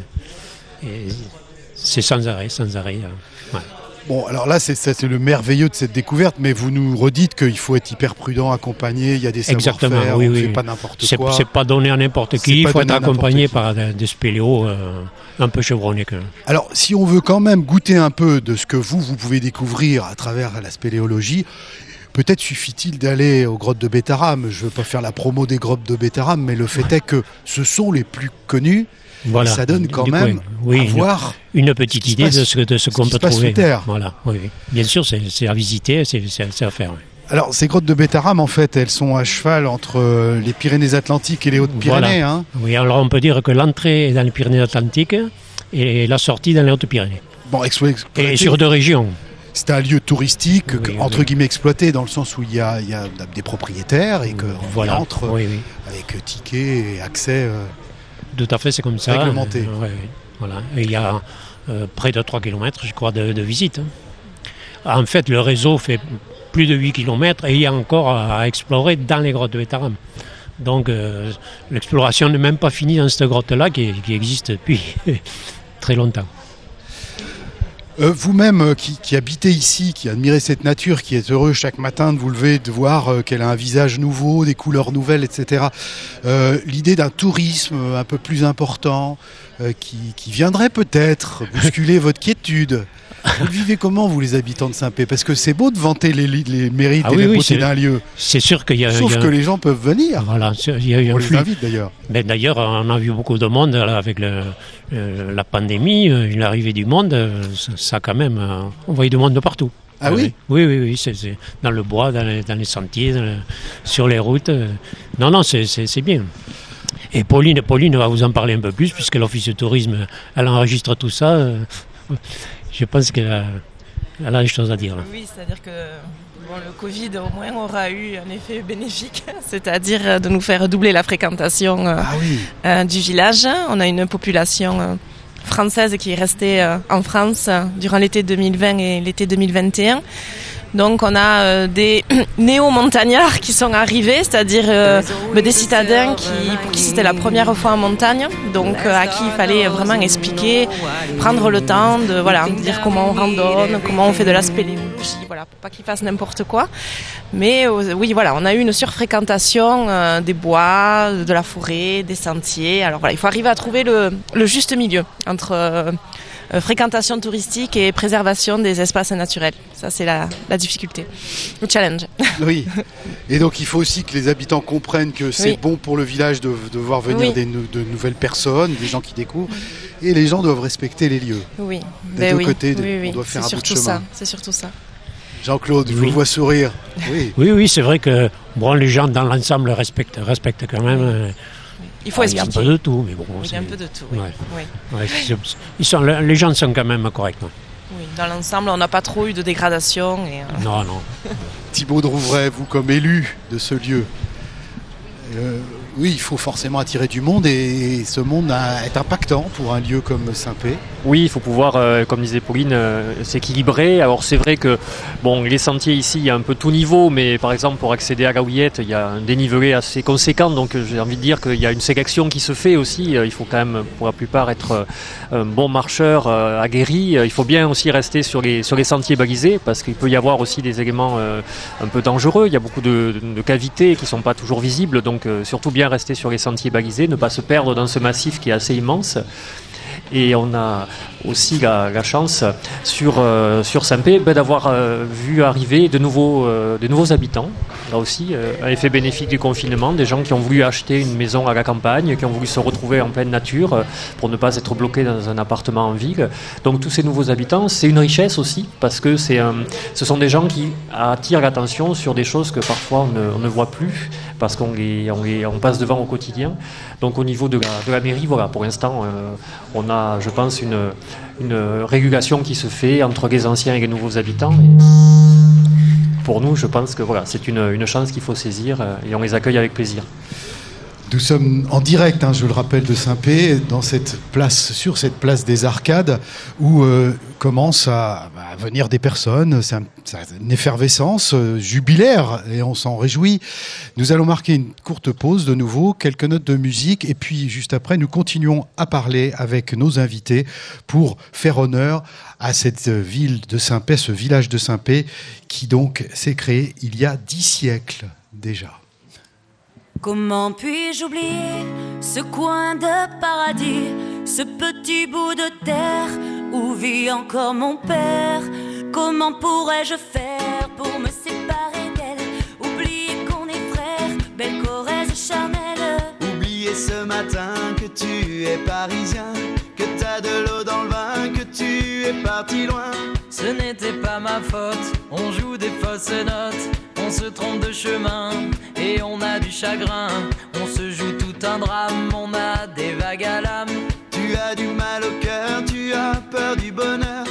Speaker 6: C'est sans arrêt. Ouais.
Speaker 3: Bon, alors là, c'est le merveilleux de cette découverte, mais vous nous redites qu'il faut être hyper prudent, accompagné, il y a des savoir-faire, on ne fait pas n'importe quoi.
Speaker 6: C'est pas donné à n'importe qui, il faut être accompagné par des spéléos un peu chevronnés.
Speaker 3: Alors, si on veut quand même goûter un peu de ce que vous pouvez découvrir à travers la spéléologie, peut-être suffit-il d'aller aux grottes de Bétharram. Je ne veux pas faire la promo des grottes de Bétharram, mais le fait est que ce sont les plus connues. Voilà. Et ça donne quand même à voir
Speaker 6: une petite idée de ce qu'on peut trouver.
Speaker 3: Sous terre.
Speaker 6: Voilà, oui. Bien sûr, c'est à visiter, c'est à faire. Oui.
Speaker 3: Alors, ces grottes de Bétharram, en fait, elles sont à cheval entre les Pyrénées-Atlantiques et les Hautes-Pyrénées.
Speaker 6: Voilà.
Speaker 3: Hein.
Speaker 6: Oui, alors on peut dire que l'entrée est dans les Pyrénées-Atlantiques et la sortie dans les Hautes-Pyrénées.
Speaker 3: Bon,
Speaker 6: et sur 2 régions.
Speaker 3: C'est un lieu touristique, entre guillemets, exploité, dans le sens où il y a des propriétaires et qu'on entre avec ticket et accès.
Speaker 6: Tout à fait, c'est comme ça.
Speaker 3: Réglementé.
Speaker 6: Voilà. Et il y a près de 3 km, je crois, de visite. En fait, le réseau fait plus de 8 km et il y a encore à explorer dans les grottes de Bétharram. Donc, l'exploration n'est même pas finie dans cette grotte-là qui existe depuis très longtemps.
Speaker 3: Vous-même qui habitez ici, qui admirez cette nature, qui êtes heureux chaque matin de vous lever, de voir qu'elle a un visage nouveau, des couleurs nouvelles, etc. L'idée d'un tourisme un peu plus important qui viendrait peut-être bousculer votre quiétude. Vous le vivez comment, vous, les habitants de Saint-Pé ? Parce que c'est beau de vanter les mérites et les beautés d'un lieu.
Speaker 6: C'est sûr qu'il y a...
Speaker 3: Sauf que les gens peuvent venir.
Speaker 6: Voilà,
Speaker 3: on les invite d'ailleurs.
Speaker 6: Mais d'ailleurs, on a vu beaucoup de monde là, avec la pandémie, l'arrivée du monde, ça quand même... on voyait du monde de partout.
Speaker 3: Ah oui ?
Speaker 6: Oui, c'est dans le bois, dans les sentiers, sur les routes. Non, c'est bien. Et Pauline va vous en parler un peu plus, puisque l'Office du tourisme, elle enregistre tout ça. Je pense qu'elle a des choses à dire. Là.
Speaker 10: Oui, c'est-à-dire que le Covid au moins aura eu un effet bénéfique, c'est-à-dire de nous faire doubler la fréquentation du village. On a une population française qui est restée en France durant l'été 2020 et l'été 2021. Donc on a des néo-montagnards qui sont arrivés, c'est-à-dire des citadins pour qui c'était la première fois en montagne, donc à qui il fallait vraiment expliquer, prendre le temps de dire comment on randonne, comment on fait de la spéléo. logis, voilà, pour pas qu'ils fassent n'importe quoi. Mais oui, voilà, on a eu une surfréquentation des bois, de la forêt, des sentiers. Alors voilà, il faut arriver à trouver le juste milieu entre fréquentation touristique et préservation des espaces naturels. Ça, c'est la difficulté, le challenge.
Speaker 3: Oui, et donc il faut aussi que les habitants comprennent que c'est bon pour le village de voir venir de nouvelles personnes, des gens qui découvrent, et les gens doivent respecter les lieux.
Speaker 10: Oui,
Speaker 3: des deux côtés, on doit faire un bout de chemin.
Speaker 10: C'est surtout ça.
Speaker 3: Jean-Claude, je vous vois sourire.
Speaker 6: Oui, c'est vrai que les gens dans l'ensemble respectent quand même.
Speaker 10: Il faut expliquer.
Speaker 6: Il y a un peu de tout, mais bon.
Speaker 10: Il y a un peu de tout, oui.
Speaker 6: Les gens sont quand même corrects.
Speaker 10: Oui, dans l'ensemble, on n'a pas trop eu de dégradation.
Speaker 6: Non.
Speaker 3: Thibaut de Rouvray, vous comme élu de ce lieu, oui, il faut forcément attirer du monde et ce monde est impactant pour un lieu comme Saint-Pé.
Speaker 5: Oui, il faut pouvoir, comme disait Pauline, s'équilibrer. Alors c'est vrai que les sentiers ici, il y a un peu tout niveau, mais par exemple pour accéder à la Houillette, il y a un dénivelé assez conséquent, donc j'ai envie de dire qu'il y a une sélection qui se fait aussi. Il faut quand même pour la plupart être un bon marcheur aguerri. Il faut bien aussi rester sur les sentiers balisés, parce qu'il peut y avoir aussi des éléments un peu dangereux. Il y a beaucoup de cavités qui ne sont pas toujours visibles, donc surtout bien rester sur les sentiers balisés, ne pas se perdre dans ce massif qui est assez immense. Et on a aussi la chance sur Saint-Pé d'avoir vu arriver de nouveaux habitants. Là aussi, un effet bénéfique du confinement, des gens qui ont voulu acheter une maison à la campagne, qui ont voulu se retrouver en pleine nature pour ne pas être bloqués dans un appartement en ville. Donc tous ces nouveaux habitants, c'est une richesse aussi, parce que ce sont des gens qui attirent l'attention sur des choses que parfois on ne voit plus, parce qu'on passe devant au quotidien. Donc au niveau de la mairie, voilà, pour l'instant, on a, je pense, une régulation qui se fait entre les anciens et les nouveaux habitants. Et pour nous, je pense que voilà, c'est une chance qu'il faut saisir et on les accueille avec plaisir.
Speaker 3: Nous sommes en direct, je le rappelle, de Saint-Pé, sur cette place des Arcades, où commencent à venir des personnes. C'est une effervescence jubilaire et on s'en réjouit. Nous allons marquer une courte pause de nouveau, quelques notes de musique, et puis juste après, nous continuons à parler avec nos invités pour faire honneur à cette ville de Saint-Pé, ce village de Saint-Pé, qui donc s'est créé il y a 10 siècles déjà.
Speaker 11: Comment puis-je oublier ce coin de paradis, ce petit bout de terre où vit encore mon père? Comment pourrais-je faire pour me séparer d'elle? Oublier qu'on est frères, belle Corrèze charnelle.
Speaker 7: Oublier ce matin que tu es parisien, que t'as de l'eau dans le vin, que tu es parti loin.
Speaker 12: Ce n'était pas ma faute, on joue des fausses notes. On se trompe de chemin et on a du chagrin. On se joue tout un drame, on a des vagues à l'âme.
Speaker 7: Tu as du mal au cœur, tu as peur du bonheur.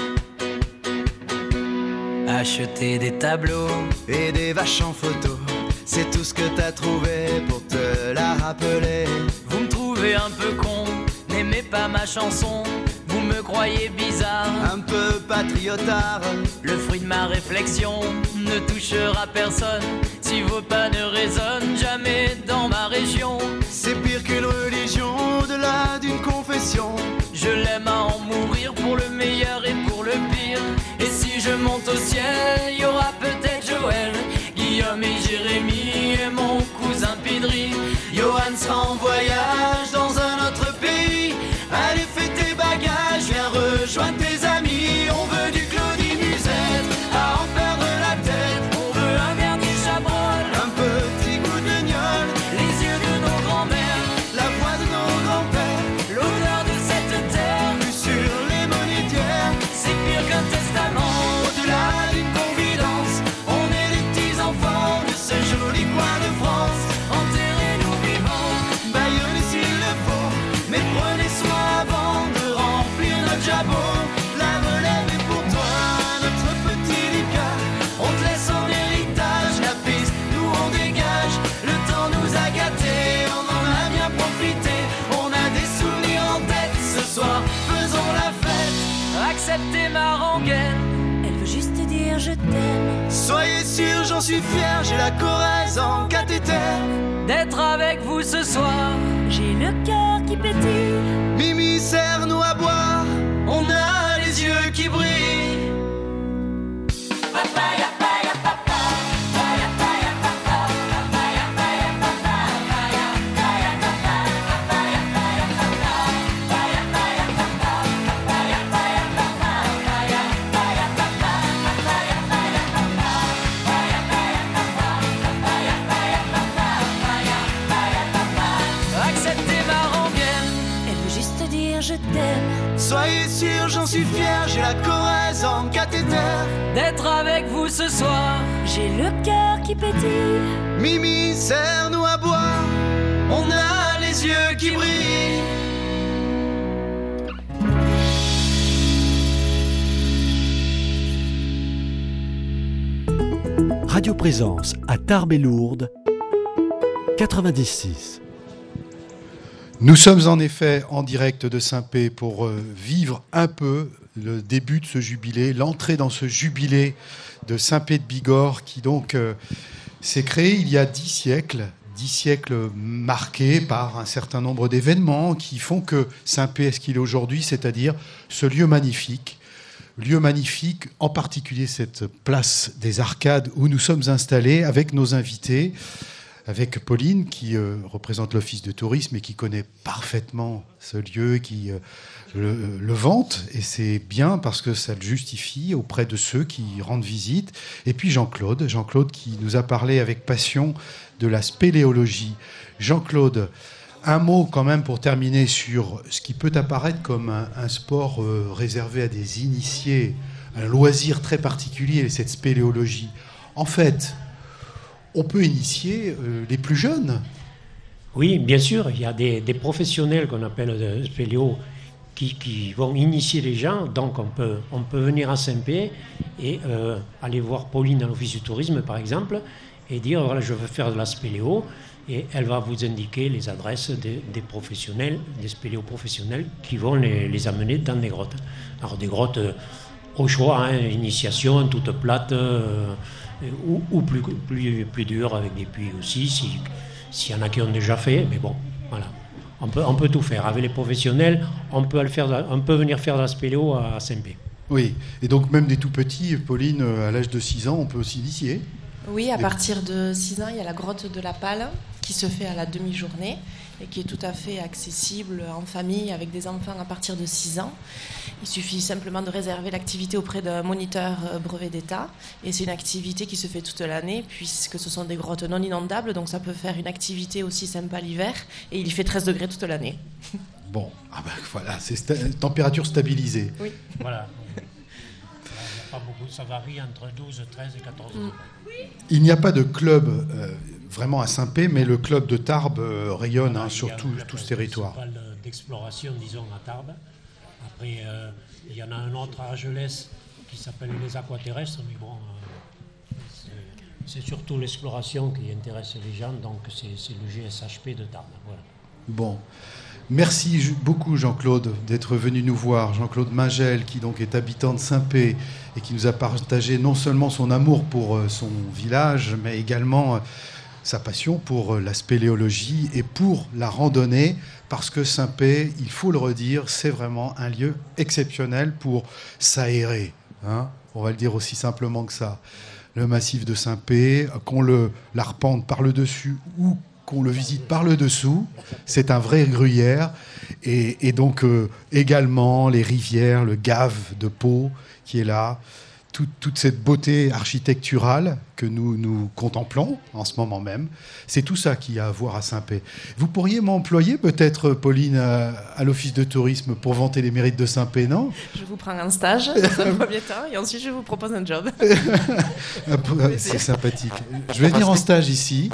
Speaker 12: Acheter des tableaux
Speaker 7: et des vaches en photo, c'est tout ce que t'as trouvé pour te la rappeler.
Speaker 12: Vous me trouvez un peu con, n'aimez pas ma chanson. Vous me croyez bizarre,
Speaker 7: un peu patriotard.
Speaker 12: Le fruit de ma réflexion ne touchera personne si vos pas ne résonnent jamais dans ma région.
Speaker 7: C'est pire qu'une religion, au-delà d'une confession.
Speaker 12: Je l'aime à en mourir pour le meilleur et pour le pire. Et si je monte au ciel, il y aura peut-être Joël, Guillaume et Jérémy et mon cousin Pidri.
Speaker 7: Johan sera en voyage dans un autre pays. Allez, fais tes bagages, viens rejoindre tes amis. On veut du Claudie Musette, à en perdre la tête.
Speaker 12: On veut un dernier chabrol,
Speaker 7: un petit goût de gnôle.
Speaker 12: Les yeux de nos grands-mères,
Speaker 7: la voix de nos grands-pères.
Speaker 12: L'odeur de cette terre,
Speaker 7: vue sur les monétières.
Speaker 12: C'est pire qu'un testament,
Speaker 7: au-delà d'une confidence. On est les petits enfants de ce joli coin de France.
Speaker 12: Enterrez-nous vivants,
Speaker 7: baillonnez s'il le faut, mais prenez soin avant de remplir notre jabot. La relève est pour toi, notre petit Lucas. On te laisse en héritage la piste, nous on dégage. Le temps nous a gâtés, on en a bien profité. On a des souvenirs en tête, ce soir faisons la fête.
Speaker 12: Acceptez ma rengaine,
Speaker 11: elle veut juste dire je t'aime.
Speaker 7: Soyez sûrs, j'en suis fier, j'ai la Corrèze en cathéter.
Speaker 12: D'être avec vous ce soir,
Speaker 11: j'ai le cœur qui pétille.
Speaker 7: Mimi, serre-nous à boire, on a les yeux qui brillent.
Speaker 12: Papa.
Speaker 11: je t'aime.
Speaker 7: Soyez sûr, j'en suis fier, j'ai la Corrèze en cathéter.
Speaker 12: D'être avec vous ce soir,
Speaker 11: j'ai le cœur qui pétille.
Speaker 7: Mimi, serre-nous à boire, on a les yeux qui brillent.
Speaker 13: Radio Présence à Tarbes et Lourdes, 96.
Speaker 3: Nous sommes en effet en direct de Saint-Pé pour vivre un peu le début de ce jubilé, l'entrée dans ce jubilé de Saint-Pé de Bigorre qui donc s'est créé il y a 10 siècles marqués par un certain nombre d'événements qui font que Saint-Pé est ce qu'il est aujourd'hui, c'est-à-dire ce lieu magnifique, en particulier cette place des Arcades où nous sommes installés avec nos invités, avec Pauline qui représente l'Office de tourisme et qui connaît parfaitement ce lieu, qui le vante, et c'est bien parce que ça le justifie auprès de ceux qui rendent visite. Et puis Jean-Claude qui nous a parlé avec passion de la spéléologie. Jean-Claude, un mot quand même pour terminer sur ce qui peut apparaître comme un sport réservé à des initiés, un loisir très particulier, cette spéléologie. En fait, on peut initier les plus jeunes.
Speaker 6: Oui, bien sûr, il y a des professionnels qu'on appelle spéléos qui vont initier les gens. Donc on peut venir à Saint-Pé et aller voir Pauline à l'Office du tourisme, par exemple, et dire voilà, je veux faire de la spéléo, et elle va vous indiquer les adresses des professionnels, des spéléos professionnels qui vont les amener dans des grottes. Alors des grottes au choix, initiation toute plate, ou plus dur avec des puits aussi, s'il y en a qui ont déjà fait, mais bon, voilà. On peut tout faire. Avec les professionnels, on peut venir faire de la spéléo à Saint-Pé.
Speaker 3: Oui, et donc même des tout petits, Pauline, à l'âge de 6 ans, on peut s'initier.
Speaker 10: Oui, à partir de 6 ans, il y a la grotte de la Palle qui se fait à la demi-journée et qui est tout à fait accessible en famille avec des enfants à partir de 6 ans. Il suffit simplement de réserver l'activité auprès d'un moniteur brevet d'État, et c'est une activité qui se fait toute l'année puisque ce sont des grottes non inondables, donc ça peut faire une activité aussi sympa l'hiver, et il y fait 13 degrés toute l'année.
Speaker 3: Bon, voilà, c'est température stabilisée.
Speaker 10: Oui.
Speaker 6: Voilà. Pas beaucoup, ça varie entre 12, 13 et 14 degrés.
Speaker 3: Il n'y a pas de club vraiment à Saint-Pé, mais le club de Tarbes rayonne sur tout ce territoire.
Speaker 6: Il y a un principal d'exploration, disons, à Tarbes. Après, il y en a un autre à Argelès qui s'appelle les aquaterrestres, mais bon, c'est surtout l'exploration qui intéresse les gens, donc c'est le GSHP de Tarbes. Voilà.
Speaker 3: Bon. Merci beaucoup Jean-Claude d'être venu nous voir. Jean-Claude Mingel qui donc est habitant de Saint-Pé et qui nous a partagé non seulement son amour pour son village, mais également sa passion pour la spéléologie et pour la randonnée, parce que Saint-Pé, il faut le redire, c'est vraiment un lieu exceptionnel pour s'aérer. On va le dire aussi simplement que ça. Le massif de Saint-Pé, qu'on l'arpente par le dessus ou qu'on le visite par le dessous, c'est un vrai gruyère. Et donc également les rivières, le Gave de Pau qui est là, toute cette beauté architecturale que nous contemplons en ce moment même. C'est tout ça qu'il y a à voir à Saint-Pé. Vous pourriez m'employer peut-être, Pauline, à l'Office de tourisme pour vanter les mérites de Saint-Pé, non ?
Speaker 10: Je vous prends un stage dans un premier temps et ensuite je vous propose un job.
Speaker 3: C'est sympathique. Je vais venir en stage ici.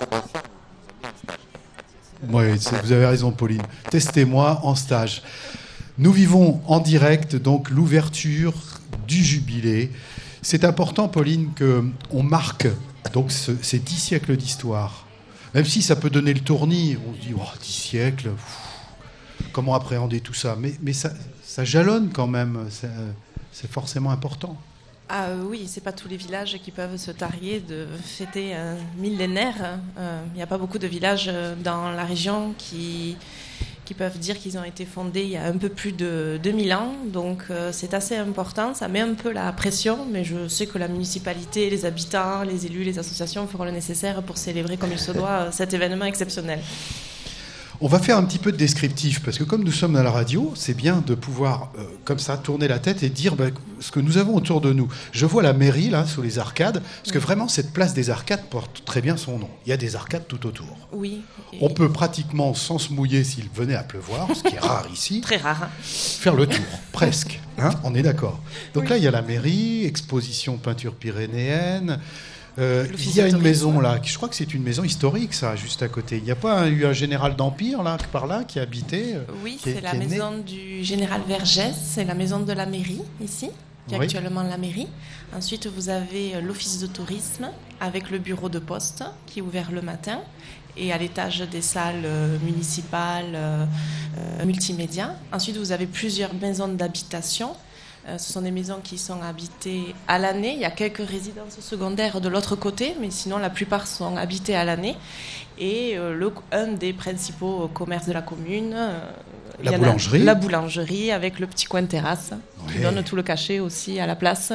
Speaker 3: Oui, vous avez raison, Pauline. Testez-moi en stage. Nous vivons en direct donc l'ouverture du jubilé. C'est important, Pauline, qu'on marque donc ces 10 siècles d'histoire. Même si ça peut donner le tournis, on se dit 10 siècles, comment appréhender tout ça ? Mais ça jalonne quand même, c'est forcément important.
Speaker 10: Ah oui, c'est pas tous les villages qui peuvent se targuer de fêter un millénaire. Il n'y a pas beaucoup de villages dans la région qui peuvent dire qu'ils ont été fondés il y a un peu plus de 2000 ans. Donc c'est assez important, ça met un peu la pression, mais je sais que la municipalité, les habitants, les élus, les associations feront le nécessaire pour célébrer comme il se doit cet événement exceptionnel.
Speaker 3: On va faire un petit peu de descriptif, parce que comme nous sommes à la radio, c'est bien de pouvoir, comme ça, tourner la tête et dire ce que nous avons autour de nous. Je vois la mairie, là, sous les arcades, parce que vraiment, cette place des arcades porte très bien son nom. Il y a des arcades tout autour.
Speaker 10: Oui.
Speaker 3: On peut pratiquement, sans se mouiller s'il venait à pleuvoir, ce qui est rare ici,
Speaker 10: très rare,
Speaker 3: faire le tour, presque. Hein, on est d'accord. Donc là, il y a la mairie, exposition peinture pyrénéenne. Il y a une maison là, je crois que c'est une maison historique, ça, juste à côté. Il n'y a pas eu un général d'Empire là, par là, qui habitait
Speaker 10: Oui, c'est la maison du général Vergès, c'est la maison de la mairie ici, qui est actuellement la mairie. Ensuite, vous avez l'office de tourisme avec le bureau de poste qui est ouvert le matin. Et à l'étage des salles municipales, multimédia. Ensuite, vous avez plusieurs maisons d'habitation. Ce sont des maisons qui sont habitées à l'année. Il y a quelques résidences secondaires de l'autre côté, mais sinon la plupart sont habitées à l'année. Et un des principaux commerces de la commune, la boulangerie avec le petit coin terrasse, qui donne tout le cachet aussi à la place.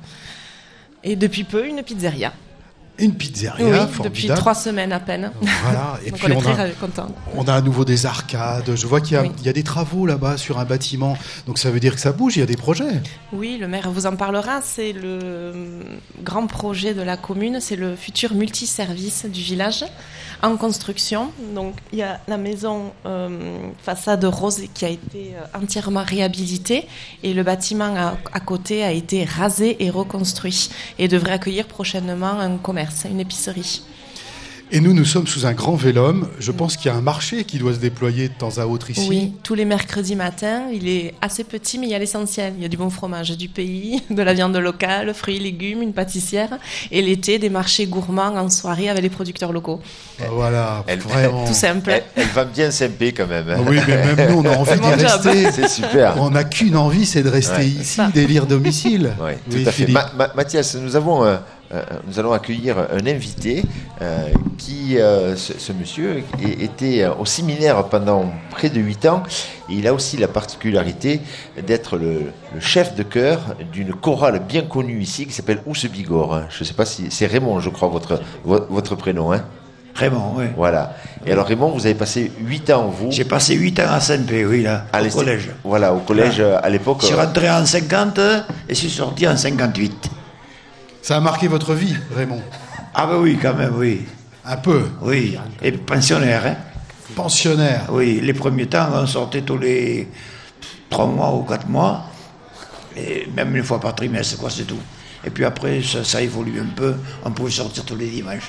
Speaker 10: Et depuis peu, une pizzeria.
Speaker 3: Une pizzeria, formidable.
Speaker 10: Depuis 3 semaines à peine.
Speaker 3: Voilà. Et
Speaker 10: donc
Speaker 3: puis
Speaker 10: on est très contents.
Speaker 3: On a à nouveau des arcades. Je vois qu'il y a des travaux là-bas sur un bâtiment. Donc ça veut dire que ça bouge, il y a des projets.
Speaker 10: Oui, le maire vous en parlera. C'est le grand projet de la commune. C'est le futur multiservice du village en construction. Donc il y a la maison façade rose qui a été entièrement réhabilitée. Et le bâtiment à côté a été rasé et reconstruit. Et devrait accueillir prochainement un commerce, une épicerie.
Speaker 3: Et nous sommes sous un grand vélum. Je pense qu'il y a un marché qui doit se déployer de temps à autre ici.
Speaker 10: Oui, tous les mercredis matins. Il est assez petit, mais il y a l'essentiel. Il y a du bon fromage du pays, de la viande locale, fruits et légumes, une pâtissière. Et l'été, des marchés gourmands en soirée avec les producteurs locaux.
Speaker 3: Voilà, vraiment.
Speaker 10: Tout simple.
Speaker 2: Elle va bien s'imper quand même. Hein.
Speaker 3: Oui, mais même nous, on a envie d'y rester.
Speaker 2: C'est super.
Speaker 3: On n'a qu'une envie, c'est de rester ici, d'élire domicile.
Speaker 2: Oui, tout à fait. Mathias, nous allons accueillir un invité qui, ce monsieur, était au séminaire pendant près de 8 ans. Et il a aussi la particularité d'être le chef de chœur d'une chorale bien connue ici qui s'appelle Ousse Bigorre. Je ne sais pas si c'est Raymond, je crois, votre prénom. Hein.
Speaker 14: Raymond, oui.
Speaker 2: Voilà. Et alors Raymond, vous avez passé 8 ans, vous.
Speaker 14: J'ai passé 8 ans à Saint-Pé, oui, là, au collège.
Speaker 2: Voilà, au collège à l'époque.
Speaker 14: Je suis rentré en 50 et je suis sorti en 58.
Speaker 3: Ça a marqué votre vie, Raymond?
Speaker 14: Ah ben oui, quand même, oui.
Speaker 3: Un peu?
Speaker 14: Oui, et pensionnaire, hein.
Speaker 3: Pensionnaire?
Speaker 14: Oui, les premiers temps, on sortait tous les 3 mois ou 4 mois, et même une fois par trimestre, quoi, c'est tout. Et puis après, ça évolue un peu, on pouvait sortir tous les dimanches.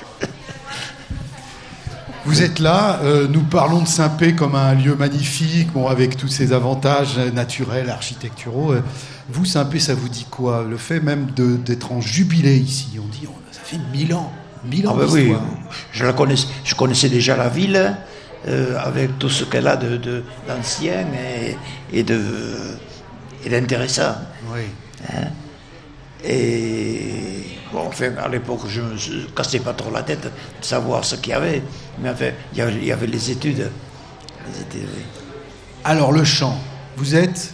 Speaker 3: Vous êtes là, nous parlons de Saint-Pé comme un lieu magnifique, bon, avec tous ses avantages naturels, architecturaux. Vous, Saint-Pé, ça vous dit quoi? Le fait même d'être en jubilé ici, on dit, ça fait 1000 ans. 1000 ans
Speaker 14: ben oui,
Speaker 3: je
Speaker 14: connaissais déjà la ville, avec tout ce qu'elle a d'ancien et d'intéressant.
Speaker 3: Oui.
Speaker 14: Hein? Et bon, enfin, à l'époque, je ne me cassais pas trop la tête de savoir ce qu'il y avait. Mais enfin, il y avait les études. Oui.
Speaker 3: Alors, le chant, vous êtes,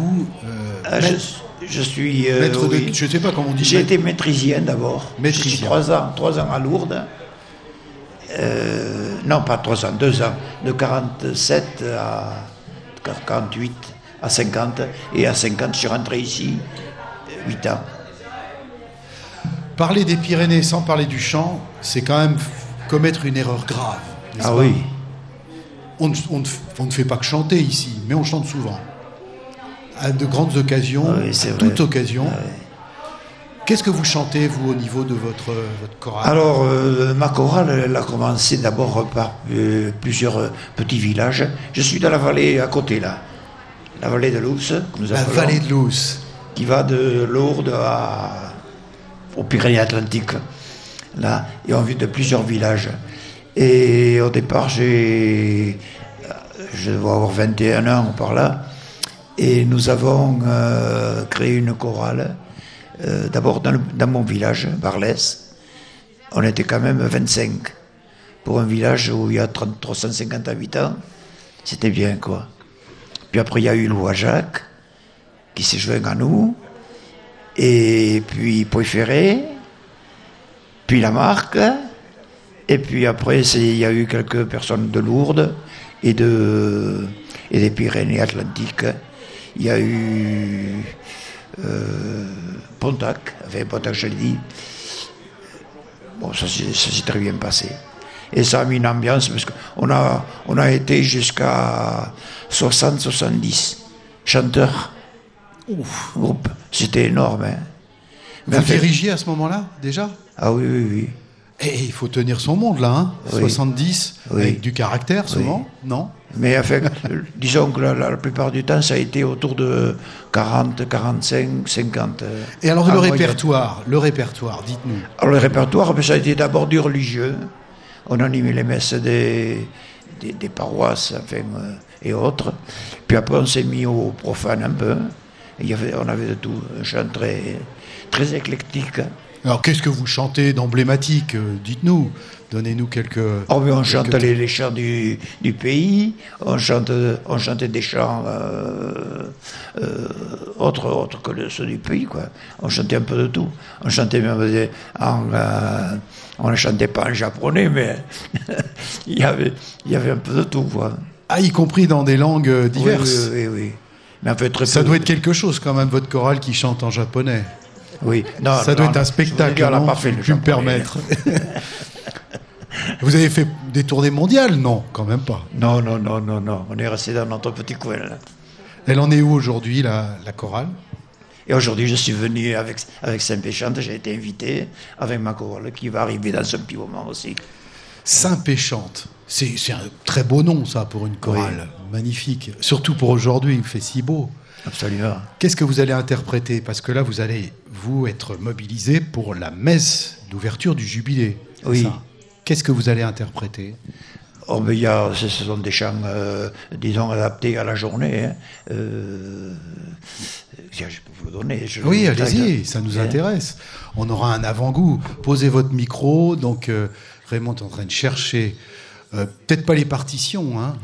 Speaker 14: je suis...
Speaker 3: maître de... Je ne sais pas comment on dit.
Speaker 14: J'ai été maîtrisien d'abord.
Speaker 3: Maîtrisien.
Speaker 14: Je suis 3 ans à Lourdes. Non, pas 3 ans, 2 ans. De 47 à 48, à 50. Et à 50, je suis rentré ici, 8 ans.
Speaker 3: Parler des Pyrénées sans parler du chant, c'est quand même commettre une erreur grave.
Speaker 14: Ah oui.
Speaker 3: On ne fait pas que chanter ici, mais on chante souvent. À de grandes occasions, à toute occasion. Ah oui. Qu'est-ce que vous chantez, vous, au niveau de votre chorale?
Speaker 14: Alors, ma chorale, elle a commencé d'abord par plusieurs petits villages. Je suis dans la vallée à côté, là. La vallée de Lousse.
Speaker 3: La vallée de Lousse.
Speaker 14: Qui va de Lourdes aux Pyrénées-Atlantiques, là, et en vue de plusieurs villages. Et au départ, je dois avoir 21 ans par là, et nous avons créé une chorale, d'abord dans mon village, Barlès. On était quand même 25. Pour un village où il y a 350 habitants, c'était bien, quoi. Puis après, il y a eu Louajac, qui s'est joint à nous, et puis Poiferré, puis La Marque, et puis après il y a eu quelques personnes de Lourdes et des Pyrénées-Atlantiques. Il y a eu Pontac, je l'ai dit. Bon, ça s'est très bien passé. Et ça a mis une ambiance, parce qu'on a été jusqu'à 60-70 chanteurs. Ouf. Groupe. C'était énorme. Hein.
Speaker 3: Vous dirigiez à ce moment-là, déjà?
Speaker 14: Ah oui.
Speaker 3: Et il faut tenir son monde, là, hein. Oui. 70, oui. Avec du caractère, souvent, non?
Speaker 14: Mais enfin, disons que la plupart du temps, ça a été autour de 40, 45, 50.
Speaker 3: Et alors, le répertoire, dites-nous.
Speaker 14: Alors, le répertoire, ça a été d'abord du religieux. On animait les messes des paroisses, enfin, et autres. Puis après, on s'est mis au profane un peu. On avait de tout, un chant très éclectique.
Speaker 3: Alors, qu'est-ce que vous chantez d'emblématique? Dites-nous, donnez-nous quelques...
Speaker 14: Oh, mais on chante les chants du pays, on chantait des chants autres que ceux du pays, quoi. On chantait un peu de tout. On chantait même on ne chantait pas en japonais, mais il y avait un peu de tout, quoi.
Speaker 3: Ah, y compris dans des langues diverses?
Speaker 14: Oui. Mais en fait,
Speaker 3: ça doit être quelque chose, quand même, votre chorale qui chante en japonais.
Speaker 14: Oui.
Speaker 3: Ça doit être un spectacle,
Speaker 14: on n'a pas fait le
Speaker 3: je peux me permettre. Vous avez fait des tournées mondiales? Non, quand même pas.
Speaker 14: Non. On est resté dans notre petit coin, là.
Speaker 3: Elle en est où aujourd'hui, la chorale?
Speaker 14: Et aujourd'hui, je suis venu avec Saint-Péchante, j'ai été invité avec ma chorale qui va arriver dans un petit moment aussi.
Speaker 3: Saint-Péchante, c'est un très beau nom, ça, pour une chorale. Oui. Magnifique. Surtout pour aujourd'hui, il fait si beau.
Speaker 14: Absolument.
Speaker 3: Qu'est-ce que vous allez interpréter? Parce que là, vous allez, être mobilisé pour la messe d'ouverture du Jubilé.
Speaker 14: Oui.
Speaker 3: Ça. Qu'est-ce que vous allez interpréter?
Speaker 14: Oh, mais ce sont des chants, disons, adaptés à la journée. Hein. Je peux vous le donner.
Speaker 3: Oui, allez-y, ça nous intéresse. On aura un avant-goût. Posez votre micro. Donc, Raymond est en train de chercher... peut-être pas les partitions, hein.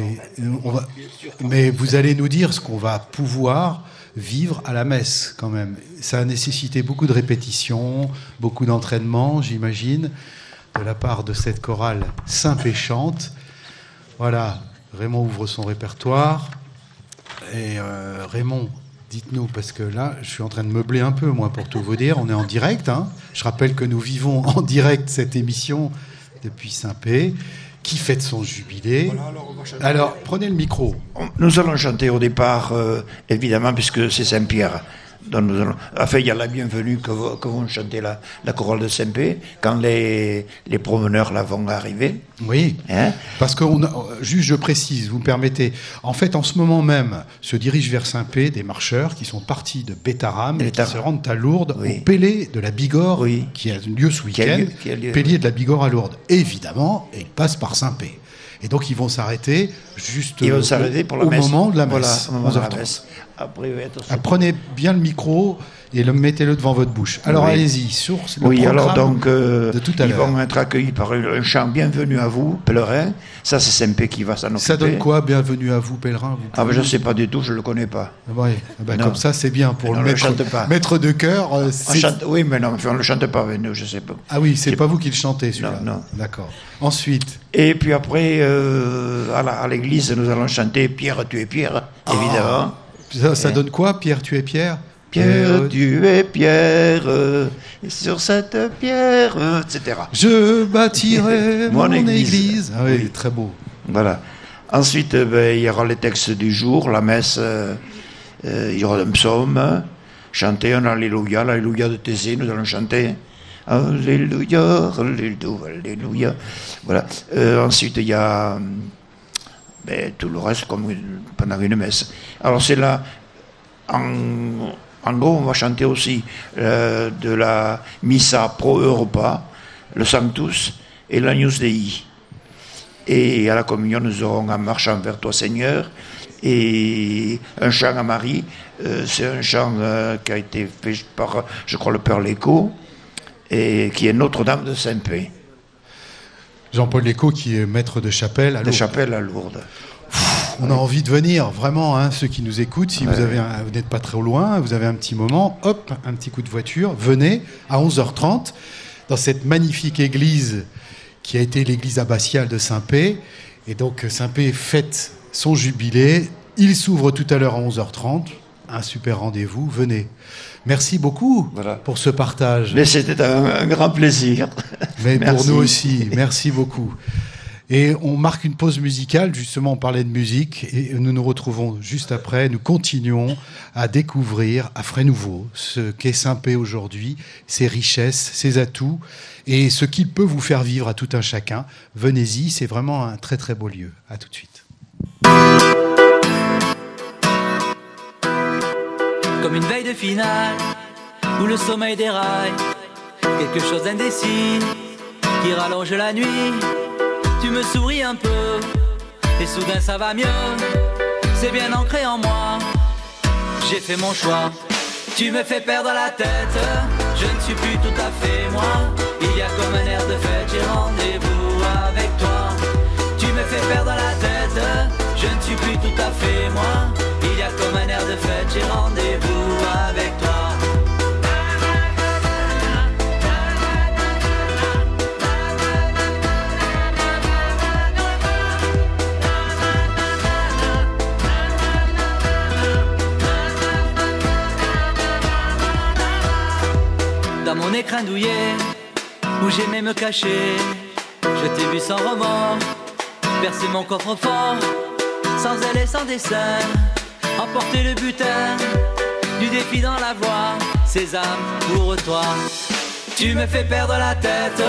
Speaker 3: Mais vous allez nous dire ce qu'on va pouvoir vivre à la messe, quand même. Ça a nécessité beaucoup de répétitions, beaucoup d'entraînement, j'imagine, de la part de cette chorale Saint-Péchante. Voilà, Raymond ouvre son répertoire. Et Raymond, dites-nous, parce que là, je suis en train de meubler un peu, moi, pour tout vous dire. On est en direct, hein. Je rappelle que nous vivons en direct cette émission depuis Saint-Pé, qui fête son jubilé. Voilà, alors, prenez le micro.
Speaker 14: Nous allons chanter au départ, évidemment, puisque c'est Saint-Pierre. Donc il y a la bienvenue que vont chanter la chorale de Saint-Pé quand les promeneurs là vont arriver.
Speaker 3: Oui, hein? Parce que juste je précise, vous me permettez, en fait en ce moment même se dirigent vers Saint-Pé des marcheurs qui sont partis de Bétaram et qui se rendent à Lourdes, au Pélé de la Bigorre, qui a lieu ce week-end, Pélé de la Bigorre à Lourdes. Évidemment, et ils passent par Saint-Pé. Et donc ils vont s'arrêter juste au moment de la messe.
Speaker 14: Voilà, 11h30.
Speaker 3: Prenez bien le micro et mettez-le devant votre bouche. Alors allez-y, sur le programme de tout à l'heure.
Speaker 14: Ils vont être accueillis par un chant Bienvenue à vous, pèlerins. Ça, c'est Saint-Pé qui va s'en occuper.
Speaker 3: Ça donne quoi, Bienvenue à vous, pèlerins?
Speaker 14: Je ne sais pas du tout, je ne le connais pas.
Speaker 3: Comme ça, c'est bien pour le maître de chœur.
Speaker 14: Oui, mais non, on ne le chante pas avec nous, je ne sais pas.
Speaker 3: Ah oui, c'est pas vous qui le chantez, celui-là.
Speaker 14: Non.
Speaker 3: D'accord. Ensuite.
Speaker 14: Et puis après, à l'église, nous allons chanter Pierre, tu es Pierre, évidemment.
Speaker 3: Ça donne quoi, Pierre, tu es Pierre?
Speaker 14: Pierre, tu es Pierre, et sur cette pierre, etc.
Speaker 3: Je bâtirai mon église. Ah oui, très beau.
Speaker 14: Voilà. Ensuite, il y aura les textes du jour, la messe, il y aura un psaume, chanter un Alléluia, l'Alléluia de Thésée, nous allons chanter. Alléluia, Alléluia, Alléluia. Voilà. Ensuite, il y a tout le reste comme pendant une messe. Alors c'est là, en gros, on va chanter aussi de la Missa pro Europa, le Sanctus et l'Agnus Dei. Et à la communion, nous aurons En marchant vers toi, Seigneur, et un chant à Marie. C'est un chant qui a été fait par, je crois, le Père Léco, et qui est Notre-Dame de Saint-Pé.
Speaker 3: Jean-Paul Léco, qui est maître de chapelle à Lourdes. On a envie de venir, vraiment, hein, ceux qui nous écoutent, si vous n'êtes pas très loin, vous avez un petit moment, hop, un petit coup de voiture, venez à 11h30 dans cette magnifique église qui a été l'église abbatiale de Saint-Pé Et donc Saint-Pé fête son jubilé. Il s'ouvre tout à l'heure à 11h30. Un super rendez-vous. Venez. Merci beaucoup pour ce partage.
Speaker 14: Mais c'était un grand plaisir.
Speaker 3: Mais pour nous aussi. Merci beaucoup. Et on marque une pause musicale. Justement, on parlait de musique. Et nous nous retrouvons juste après. Nous continuons à découvrir à frais nouveaux ce qu'est Saint-Pé aujourd'hui, ses richesses, ses atouts et ce qu'il peut vous faire vivre à tout un chacun. Venez-y, c'est vraiment un très très beau lieu. À tout de suite.
Speaker 12: Comme une veille de finale, où le sommeil déraille, quelque chose d'indécis, qui rallonge la nuit. Tu me souris un peu, et soudain ça va mieux. C'est bien ancré en moi, j'ai fait mon choix. Tu me fais perdre la tête, je ne suis plus tout à fait moi. Il y a comme un air de fête, j'ai rendez-vous avec toi. Tu me fais perdre la tête, je ne suis plus tout à fait moi. Il y a comme un air de fête, j'ai rendez-vous avec toi. Dans mon écrin douillet, où j'aimais me cacher, je t'ai vu sans remords, percer mon coffre-fort, sans aile et sans dessin, emporter le butin du défi dans la voie. Sésame, pour toi, tu me fais perdre la tête.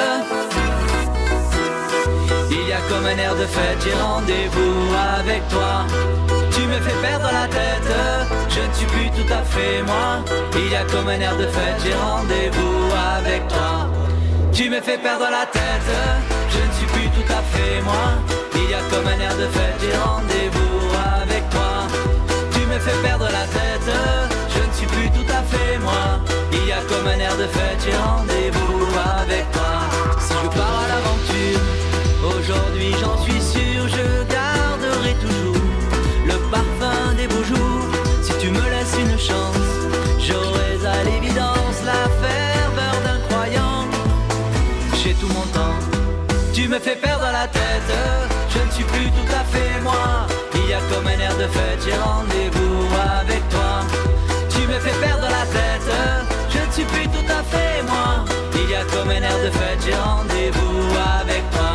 Speaker 12: Il y a comme un air de fête, j'ai rendez-vous avec toi. Tu me fais perdre la tête, je ne suis plus tout à fait moi. Il y a comme un air de fête, j'ai rendez-vous avec toi. Tu me fais perdre la tête, je ne suis plus tout à fait moi. Il y a comme un air de fête, j'ai rendez-vous avec toi. Tu me fais perdre la tête, je ne suis plus tout à fait moi. Il y a comme un air de fête, j'ai rendez-vous avec toi. Si je pars à l'aventure, aujourd'hui j'en suis sûr, je garderai toujours le parfum des beaux jours. Si tu me laisses une chance, j'aurai à l'évidence la ferveur d'un croyant. J'ai tout mon temps, tu me fais perdre la tête, je ne suis plus tout à fait moi. Il y a comme un air de fête, j'ai rendez-vous avec toi. Tu me fais perdre la tête, je ne suis plus tout à fait moi. Il y a comme un air de fête, j'ai rendez-vous avec toi.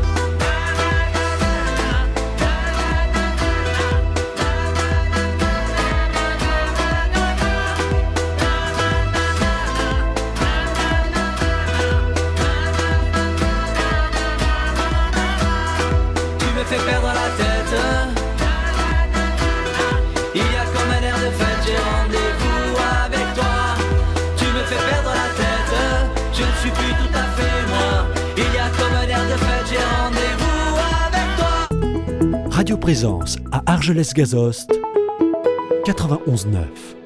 Speaker 12: Fais perdre la tête. Il y a comme un air de fête, j'ai rendez-vous avec toi. Tu me fais perdre la tête, je ne suis plus tout à fait moi. Il y a comme un air de fête, j'ai rendez-vous avec toi.
Speaker 13: Radio Présence à Argelès-Gazost, 91.9.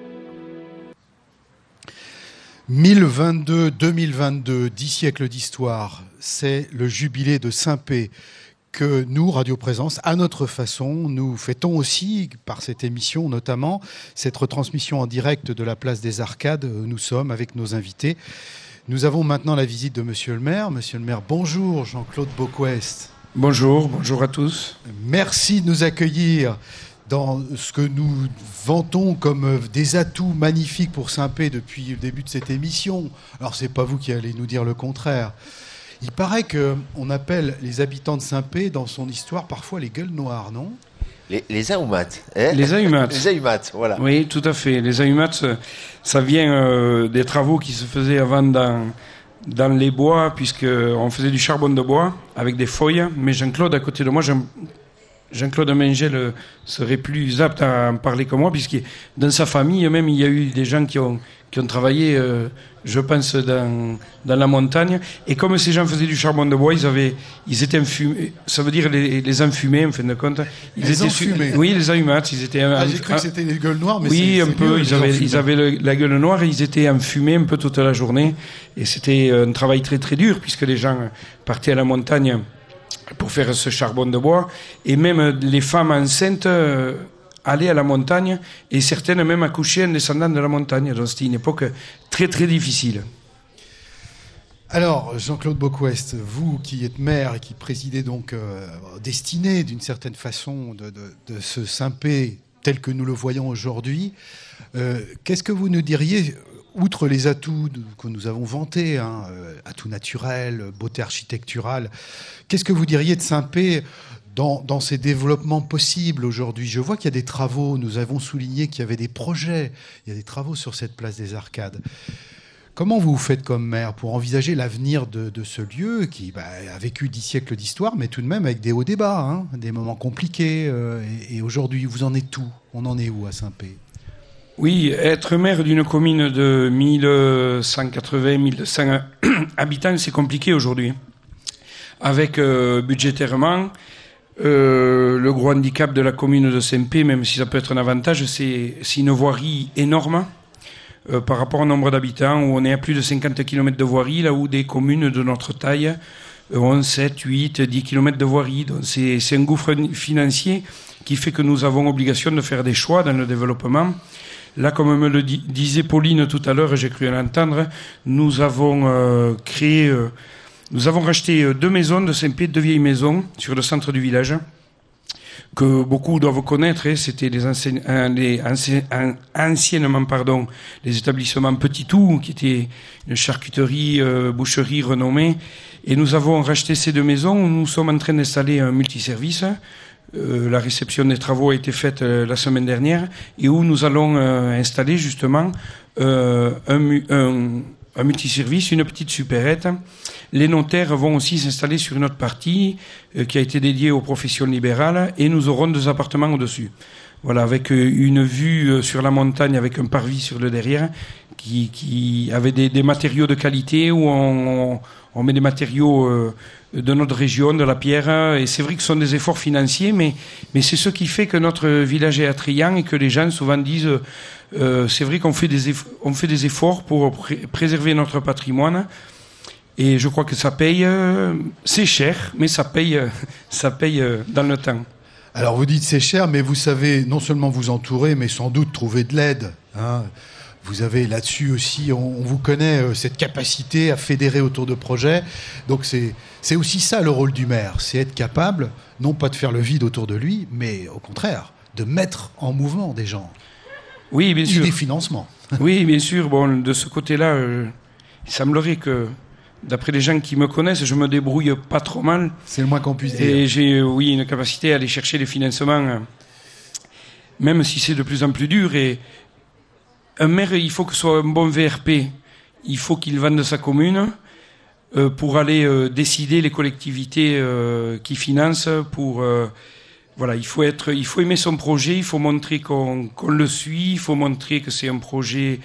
Speaker 3: 1022-2022, 10 siècles d'histoire, c'est le jubilé de Saint-Pé que nous, Radio Présence, à notre façon, nous fêtons aussi, par cette émission notamment, cette retransmission en direct de la place des Arcades. Nous sommes avec nos invités. Nous avons maintenant la visite de Monsieur le maire. Monsieur le maire, bonjour, Jean-Claude Beauquest.
Speaker 15: Bonjour, bonjour à tous.
Speaker 3: Merci de nous accueillir dans ce que nous vantons comme des atouts magnifiques pour Saint-Pé depuis le début de cette émission. Alors, c'est pas vous qui allez nous dire le contraire. Il paraît qu'on appelle les habitants de Saint-Pé, dans son histoire, parfois les gueules noires, non ?
Speaker 2: Les Ahumates. Hein,
Speaker 15: les Ahumates.
Speaker 2: Les Ahumates, voilà.
Speaker 15: Oui, tout à fait. Les Ahumates, ça vient des travaux qui se faisaient avant dans les bois, puisqu'on faisait du charbon de bois avec des feuilles. Mais Jean-Claude, à côté de moi, Jean-Claude Mengel serait plus apte à en parler que moi, puisque dans sa famille, même, il y a eu des gens qui ont travaillé, je pense, dans la montagne. Et comme ces gens faisaient du charbon de bois, ils étaient enfumés. Ça veut dire les enfumés, en fin de compte.
Speaker 3: Les enfumés.
Speaker 15: Oui, les Ahumates. Ils étaient.
Speaker 3: J'ai cru que c'était les gueules noires, mais
Speaker 15: oui, un peu.
Speaker 3: Mieux,
Speaker 15: ils avaient la gueule noire et ils étaient enfumés un peu toute la journée. Et c'était un travail très très dur, puisque les gens partaient à la montagne pour faire ce charbon de bois. Et même les femmes enceintes allaient à la montagne, et certaines même accouchaient en descendant de la montagne. Donc c'était une époque très très difficile.
Speaker 3: Alors, Jean-Claude Bocquest, vous qui êtes maire et qui présidez donc destiné d'une certaine façon de ce Saint-Pé tel que nous le voyons aujourd'hui, qu'est-ce que vous nous diriez, outre les atouts que nous avons vantés, atouts naturels, beauté architecturale, qu'est-ce que vous diriez de Saint-Pé dans ces développements possibles aujourd'hui? Je vois qu'il y a des travaux, nous avons souligné qu'il y avait des projets, il y a des travaux sur cette place des Arcades. Comment vous faites comme maire pour envisager l'avenir de ce lieu qui a vécu 10 siècles d'histoire, mais tout de même avec des hauts débats, des moments compliqués. Et aujourd'hui, vous en êtes où? On en est où à Saint-Pé?
Speaker 15: Oui, être maire d'une commune de 1180-1200 habitants, c'est compliqué aujourd'hui. Avec budgétairement, le gros handicap de la commune de Saint-Pé, même si ça peut être un avantage, c'est une voirie énorme. Par rapport au nombre d'habitants, où on est à plus de 50 km de voirie, là où des communes de notre taille ont 7, 8, 10 km de voirie. Donc c'est un gouffre financier qui fait que nous avons obligation de faire des choix dans le développement. Là, comme me le disait Pauline tout à l'heure, j'ai cru l'entendre, nous avons racheté 2 maisons de Saint-Pé, 2 vieilles maisons sur le centre du village, que beaucoup doivent connaître, c'était anciennement les établissements Petit Tout, qui étaient une charcuterie, boucherie renommée. Et nous avons racheté ces 2 maisons où nous sommes en train d'installer un multiservice. La réception des travaux a été faite la semaine dernière, et où nous allons installer justement un multiservice, une petite supérette. Les notaires vont aussi s'installer sur une autre partie qui a été dédiée aux professions libérales, et nous aurons 2 appartements au-dessus. Voilà, avec une vue sur la montagne, avec un parvis sur le derrière, qui avait des matériaux de qualité, où on met des matériaux de notre région, de la pierre, et c'est vrai que ce sont des efforts financiers, mais c'est ce qui fait que notre village est attrayant, et que les gens souvent disent c'est vrai qu'on fait des efforts pour préserver notre patrimoine. Et je crois que ça paye, c'est cher, mais ça paye dans le temps.
Speaker 3: Alors vous dites c'est cher, mais vous savez non seulement vous entourer, mais sans doute trouver de l'aide. Vous avez là-dessus aussi, on vous connaît, cette capacité à fédérer autour de projets. Donc c'est aussi ça le rôle du maire, c'est être capable, non pas de faire le vide autour de lui, mais au contraire, de mettre en mouvement des gens.
Speaker 15: Oui, bien sûr.
Speaker 3: Des financements.
Speaker 15: Oui, bien sûr. Bon, de ce côté-là, il semblerait que, d'après les gens qui me connaissent, je me débrouille pas trop mal.
Speaker 3: C'est le moins qu'on puisse dire.
Speaker 15: Et j'ai, une capacité à aller chercher les financements, même si c'est de plus en plus dur. Et un maire, il faut que ce soit un bon VRP. Il faut qu'il vende sa commune pour aller décider les collectivités qui financent. Voilà, il faut aimer son projet, il faut montrer qu'on le suit, il faut montrer que c'est un projet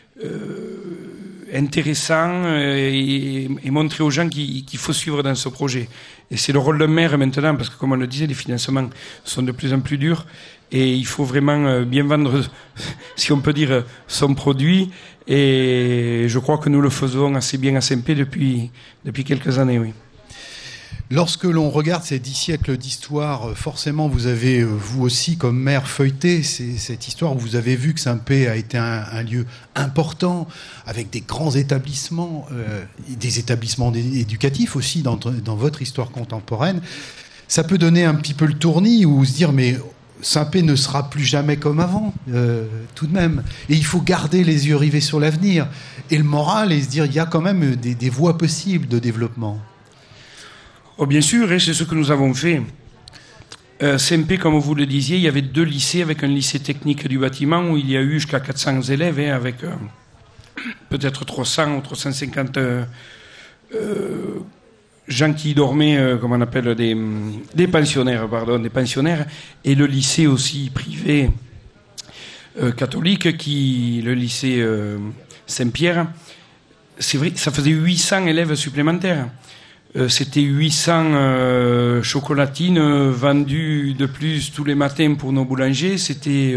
Speaker 15: intéressant et montrer aux gens qu'il faut suivre dans ce projet. Et c'est le rôle d'un maire maintenant, parce que comme on le disait, les financements sont de plus en plus durs, et il faut vraiment bien vendre, si on peut dire, son produit. Et je crois que nous le faisons assez bien à Saint-Pé depuis quelques années, oui.
Speaker 3: Lorsque l'on regarde ces 10 siècles d'histoire, forcément vous avez, vous aussi comme maire, feuilleté cette histoire où vous avez vu que Saint-Pé a été un lieu important, avec des grands établissements, des établissements éducatifs aussi dans votre histoire contemporaine. Ça peut donner un petit peu le tournis, ou se dire mais Saint-Pé ne sera plus jamais comme avant, tout de même. Et il faut garder les yeux rivés sur l'avenir, et le moral, et se dire il y a quand même des voies possibles de développement.
Speaker 15: Oh, bien sûr, et c'est ce que nous avons fait. Saint-Pé, comme vous le disiez, il y avait 2 lycées, avec un lycée technique du bâtiment où il y a eu jusqu'à 400 élèves, avec peut-être 300 ou 350 gens qui dormaient, comme on appelle, des pensionnaires, et le lycée aussi privé catholique, le lycée Saint-Pierre. C'est vrai, ça faisait 800 élèves supplémentaires. C'était 800 chocolatines vendues de plus tous les matins pour nos boulangers. C'était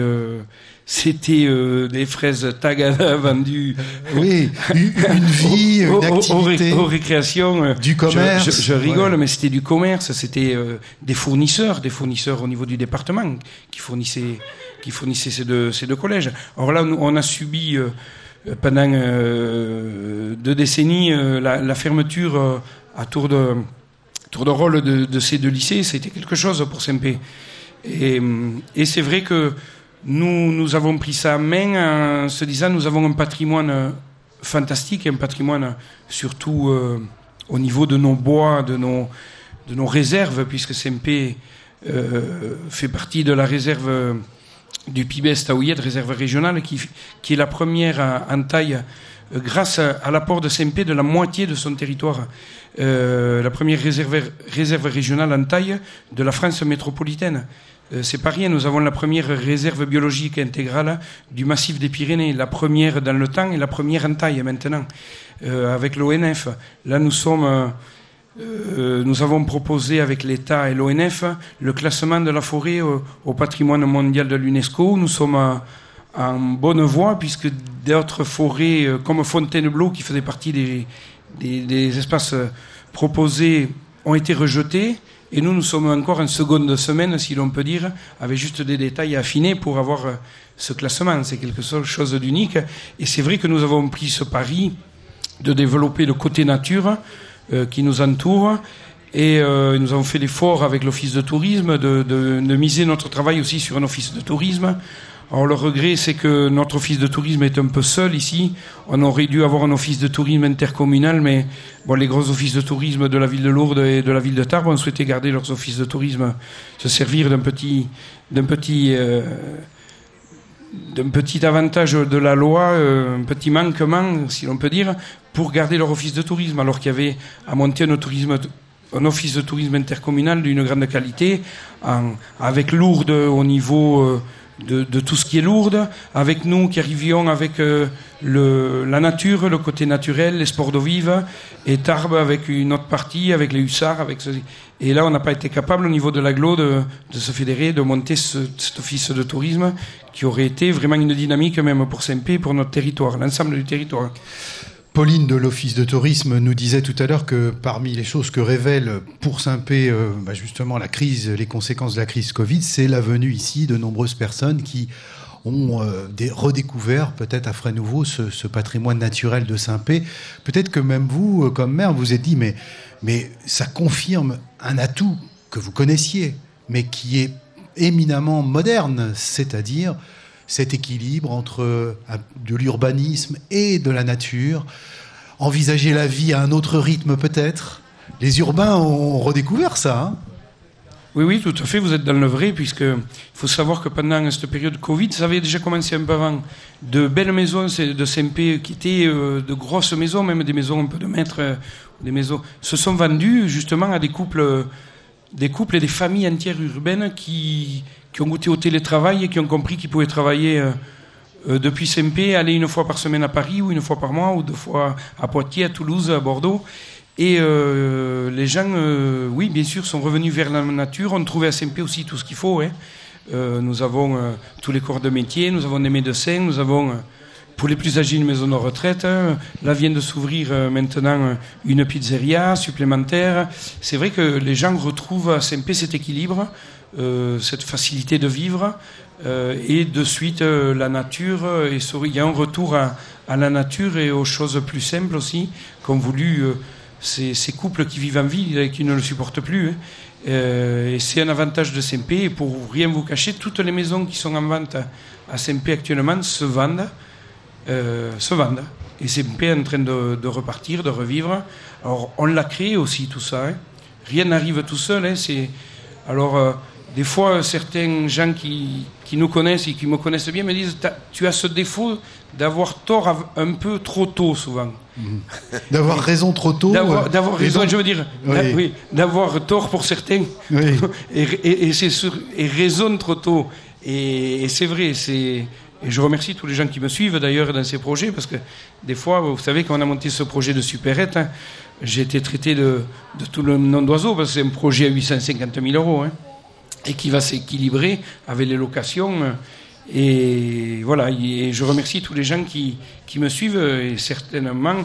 Speaker 15: des fraises tagada vendues.
Speaker 3: Oui, une vie, une activité.
Speaker 15: Aux récréations.
Speaker 3: Du commerce.
Speaker 15: Je rigole, ouais. Mais c'était du commerce. C'était des fournisseurs au niveau du département qui fournissaient ces deux collèges. Alors là, on a subi pendant 2 décennies la fermeture à tour de rôle de ces 2 lycées, c'était quelque chose pour Saint-Pé. Et c'est vrai que nous avons pris ça en main en se disant nous avons un patrimoine fantastique, un patrimoine surtout au niveau de nos bois, de nos réserves, puisque Saint-Pé fait partie de la réserve du Pibest à Houillette, réserve régionale, qui est la première en taille grâce à l'apport de Saint-Pé de la moitié de son territoire. La première réserve régionale en taille de la France métropolitaine. C'est pas rien, nous avons la première réserve biologique intégrale du massif des Pyrénées, la première dans le temps et la première en taille maintenant, avec l'ONF. Là, nous avons proposé avec l'État et l'ONF le classement de la forêt au patrimoine mondial de l'UNESCO. Nous sommes en bonne voie, puisque d'autres forêts, comme Fontainebleau, qui faisait partie des espaces proposés, ont été rejetés. Et nous sommes encore en seconde semaine, si l'on peut dire, avec juste des détails affinés pour avoir ce classement. C'est quelque chose d'unique. Et c'est vrai que nous avons pris ce pari de développer le côté nature qui nous entoure. Et nous avons fait l'effort avec l'Office de tourisme de miser notre travail aussi sur un office de tourisme. Alors le regret, c'est que notre office de tourisme est un peu seul ici. On aurait dû avoir un office de tourisme intercommunal, mais bon, les gros offices de tourisme de la ville de Lourdes et de la ville de Tarbes ont souhaité garder leurs offices de tourisme, se servir d'un petit avantage de la loi, un petit manquement, si l'on peut dire, pour garder leur office de tourisme, alors qu'il y avait à monter un office de tourisme intercommunal d'une grande qualité, avec Lourdes au niveau de tout ce qui est Lourdes, avec nous qui arrivions avec la nature, le côté naturel, les sports d'eau vive, et Tarbes avec une autre partie, avec les hussards, et là on n'a pas été capable au niveau de l'agglo de se fédérer, de monter cet office de tourisme qui aurait été vraiment une dynamique même pour Saint-Pé, pour notre territoire, l'ensemble du territoire.
Speaker 3: Pauline de l'Office de tourisme nous disait tout à l'heure que parmi les choses que révèle pour Saint-Pé justement la crise, les conséquences de la crise Covid, c'est la venue ici de nombreuses personnes qui ont redécouvert peut-être à frais nouveaux ce patrimoine naturel de Saint-Pé. Peut-être que même vous, comme maire, vous êtes dit mais ça confirme un atout que vous connaissiez, mais qui est éminemment moderne, c'est-à-dire cet équilibre entre de l'urbanisme et de la nature, envisager la vie à un autre rythme peut-être. Les urbains ont redécouvert ça, hein ?
Speaker 15: Oui, tout à fait, vous êtes dans le vrai, puisqu'il faut savoir que pendant cette période Covid, ça avait déjà commencé un peu avant, de belles maisons de Saint-Pé qui étaient de grosses maisons, même des maisons un peu de maîtres, des maisons, se sont vendues justement à des couples et des familles entières urbaines qui ont goûté au télétravail et qui ont compris qu'ils pouvaient travailler depuis Saint-Pé, aller 1 fois par semaine à Paris, ou 1 fois par mois, ou 2 fois à Poitiers, à Toulouse, à Bordeaux. Et les gens, oui, bien sûr, sont revenus vers la nature. On trouvait à Saint-Pé aussi tout ce qu'il faut. Nous avons tous les corps de métier, nous avons des médecins, nous avons, pour les plus âgés, une maison de retraite. Là vient de s'ouvrir maintenant une pizzeria supplémentaire. C'est vrai que les gens retrouvent à Saint-Pé cet équilibre, cette facilité de vivre, et de suite la nature. Et il y a un retour à la nature et aux choses plus simples aussi, qu'ont voulu ces couples qui vivent en ville et qui ne le supportent plus. Et c'est un avantage de Saint-Pé. Et pour rien vous cacher, toutes les maisons qui sont en vente à Saint-Pé actuellement se vendent. Et Saint-Pé est en train de repartir, de revivre. Alors on l'a créé aussi tout ça. Rien n'arrive tout seul. Des fois, certains gens qui nous connaissent et qui me connaissent bien me disent « Tu as ce défaut d'avoir tort un peu trop tôt, souvent. »
Speaker 3: D'avoir raison trop tôt.
Speaker 15: D'avoir raison, je veux dire. Oui, d'avoir tort pour certains. Oui. et raison trop tôt. Et c'est vrai. Et je remercie tous les gens qui me suivent, d'ailleurs, dans ces projets, parce que des fois, vous savez, quand on a monté ce projet de supérette, j'ai été traité de tout le nom d'oiseau, parce que c'est un projet à 850 000 euros. Et qui va s'équilibrer avec les locations. Et voilà, et je remercie tous les gens qui me suivent, et certainement,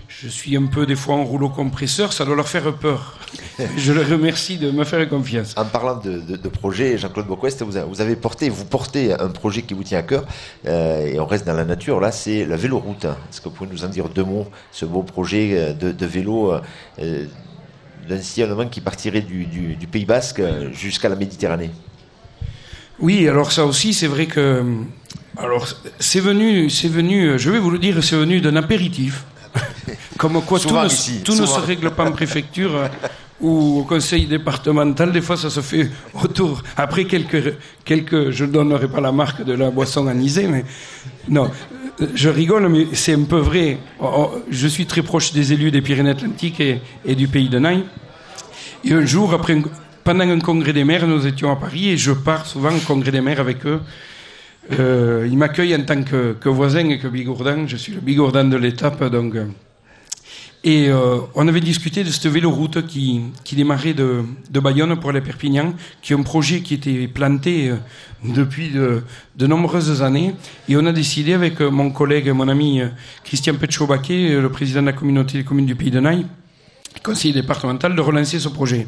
Speaker 15: je suis un peu des fois en rouleau compresseur, ça doit leur faire peur. Je les remercie de me faire confiance.
Speaker 2: En parlant de projet, Jean-Claude Boquest, vous portez un projet qui vous tient à cœur, et on reste dans la nature, là, c'est la véloroute. Est-ce que vous pouvez nous en dire 2 mots, ce beau projet de vélo d'un sillonnement qui partirait du Pays Basque jusqu'à la Méditerranée?
Speaker 15: Oui, alors ça aussi, c'est vrai que... Alors, c'est venu, je vais vous le dire, c'est venu d'un apéritif. Comme quoi tout ne se règle pas en préfecture ou au conseil départemental. Des fois, ça se fait autour. Après quelques je ne donnerai pas la marque de la boisson anisée, mais non, je rigole, mais c'est un peu vrai. Je suis très proche des élus des Pyrénées-Atlantiques et du Pays de Naye. Et un jour, pendant un congrès des maires, nous étions à Paris et je pars souvent au congrès des maires avec eux. Ils m'accueillent en tant que voisin et que bigourdan. Je suis le bigourdan de l'étape, donc. Et on avait discuté de cette véloroute qui démarrait de Bayonne pour aller à Perpignan, qui est un projet qui était planté depuis de nombreuses années. Et on a décidé avec mon collègue, mon ami Christian Petchobaquet, le président de la communauté des communes du Pays de Naye, conseiller départemental, de relancer ce projet.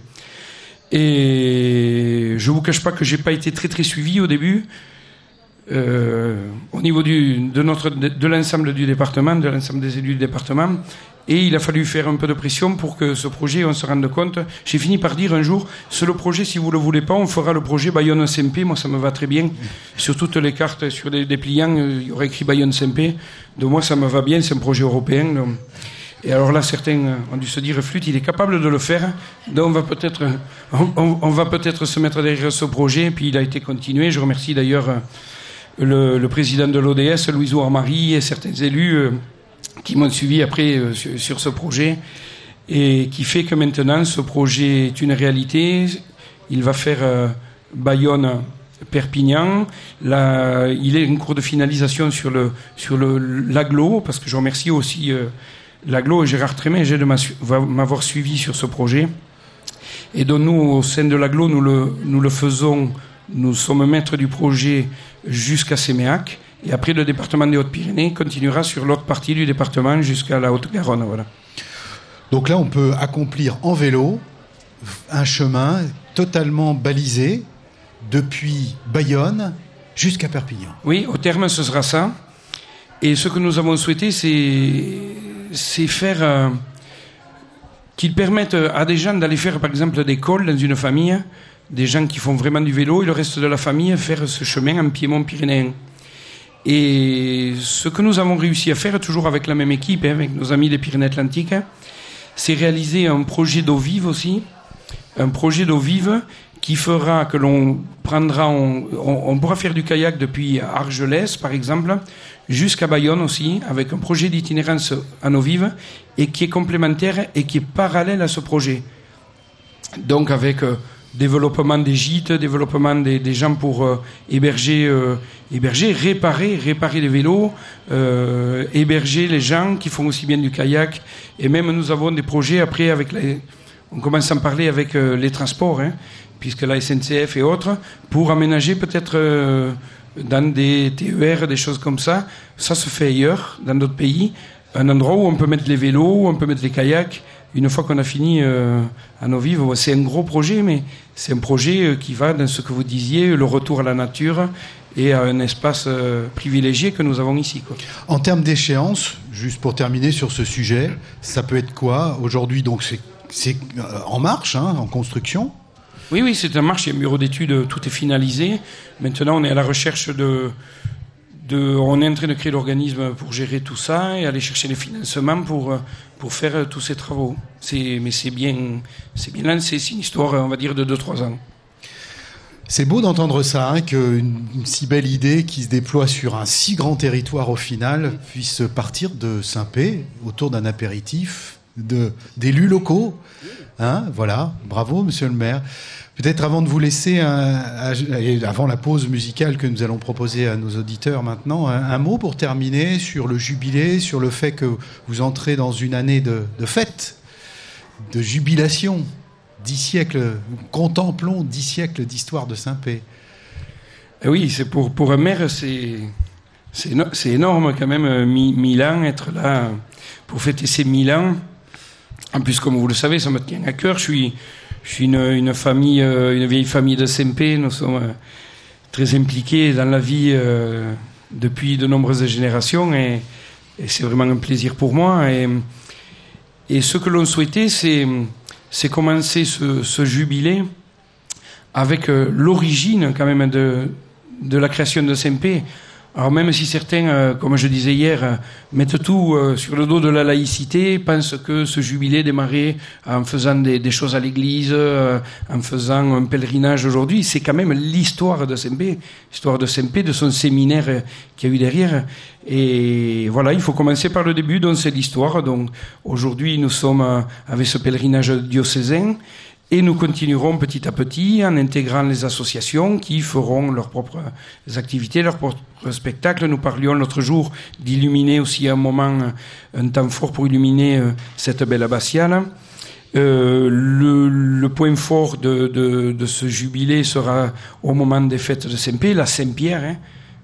Speaker 15: Et je ne vous cache pas que je n'ai pas été très très suivi au début. Au niveau de l'ensemble du département, de l'ensemble des élus du département, et il a fallu faire un peu de pression pour que ce projet, on se rende compte. J'ai fini par dire un jour, c'est le projet, si vous le voulez pas, on fera le projet Bayonne-SMP. Moi, ça me va très bien. Sur toutes les cartes, sur des dépliants, il y aurait écrit Bayonne-SMP. De moi, ça me va bien, c'est un projet européen. Donc. Et alors là, certains ont dû se dire, Flûte, il est capable de le faire. Donc on va peut-être se mettre derrière ce projet. Puis il a été continué. Je remercie d'ailleurs le président de l'ODS, Louis Ouarmari, et certains élus qui m'ont suivi après sur ce projet, et qui fait que maintenant ce projet est une réalité. Il va faire Bayonne-Perpignan. Là, il est en cours de finalisation sur l'AGLO, parce que je remercie aussi l'AGLO et Gérard Trémet de m'avoir suivi sur ce projet. Et donc nous, au sein de l'AGLO, nous le faisons. Nous sommes maîtres du projet jusqu'à Séméac, et après le département des Hautes-Pyrénées continuera sur l'autre partie du département jusqu'à la Haute-Garonne. Voilà.
Speaker 3: Donc là, on peut accomplir en vélo un chemin totalement balisé depuis Bayonne jusqu'à Perpignan.
Speaker 15: Oui, au terme, ce sera ça. Et ce que nous avons souhaité, c'est faire qu'ils permettent à des gens d'aller faire, par exemple, des cols dans une famille, des gens qui font vraiment du vélo, et le reste de la famille faire ce chemin en piémont pyrénéen. Et ce que nous avons réussi à faire, toujours avec la même équipe, avec nos amis des Pyrénées-Atlantiques, c'est réaliser un projet d'eau vive aussi, un projet d'eau vive qui fera que l'on prendra, on pourra faire du kayak depuis Argelès, par exemple, jusqu'à Bayonne aussi, avec un projet d'itinérance en eau vive, et qui est complémentaire et qui est parallèle à ce projet. Donc avec développement des gîtes, développement des gens pour héberger, réparer les vélos, héberger les gens qui font aussi bien du kayak. Et même nous avons des projets après on commence à en parler avec les transports, puisque la SNCF et autres, pour aménager peut-être dans des TER, des choses comme ça. Ça se fait ailleurs, dans d'autres pays, un endroit où on peut mettre les vélos, où on peut mettre les kayaks. Une fois qu'on a fini à nos vives, c'est un gros projet, mais c'est un projet qui va dans ce que vous disiez, le retour à la nature et à un espace privilégié que nous avons ici, quoi.
Speaker 3: En termes d'échéance, juste pour terminer sur ce sujet, ça peut être quoi aujourd'hui? Donc c'est en marche, en construction.
Speaker 15: Oui, c'est en marche. Il y a un bureau d'études, tout est finalisé. Maintenant, on est à la recherche on est en train de créer l'organisme pour gérer tout ça et aller chercher les financements pour faire tous ces travaux. Mais c'est bien lancé, c'est une histoire, on va dire, de 2-3 ans.
Speaker 3: C'est beau d'entendre ça, qu'une si belle idée qui se déploie sur un si grand territoire au final puisse partir de Saint-Pé autour d'un apéritif d'élus locaux. Voilà, bravo monsieur le maire. Peut-être avant de vous laisser, avant la pause musicale que nous allons proposer à nos auditeurs maintenant, un mot pour terminer sur le jubilé, sur le fait que vous entrez dans une année de fête, de jubilation, 10 siècles, contemplons 10 siècles d'histoire de Saint-Pé.
Speaker 15: Oui, c'est pour un maire, c'est C'est énorme quand même, 1000 ans, être là pour fêter ces 1000 ans. En plus, comme vous le savez, ça me tient à cœur. Je suis une famille, une vieille famille de SMP. Nous sommes très impliqués dans la vie depuis de nombreuses générations et c'est vraiment un plaisir pour moi. Et ce que l'on souhaitait, c'est commencer ce jubilé avec l'origine quand même de la création de SMP. Alors même si certains, comme je disais hier, mettent tout sur le dos de la laïcité, pensent que ce jubilé démarrait en faisant des choses à l'église, en faisant un pèlerinage aujourd'hui, c'est quand même l'histoire de SMP, de son séminaire qu'il y a eu derrière. Et voilà, il faut commencer par le début, donc c'est l'histoire. Donc aujourd'hui, nous sommes avec ce pèlerinage diocésain. Et nous continuerons petit à petit en intégrant les associations qui feront leurs propres activités, leurs propres spectacles. Nous parlions l'autre jour d'illuminer aussi un temps fort pour illuminer cette belle abbatiale. Le point fort de ce jubilé sera au moment des fêtes de Saint-Pé, la Saint-Pierre.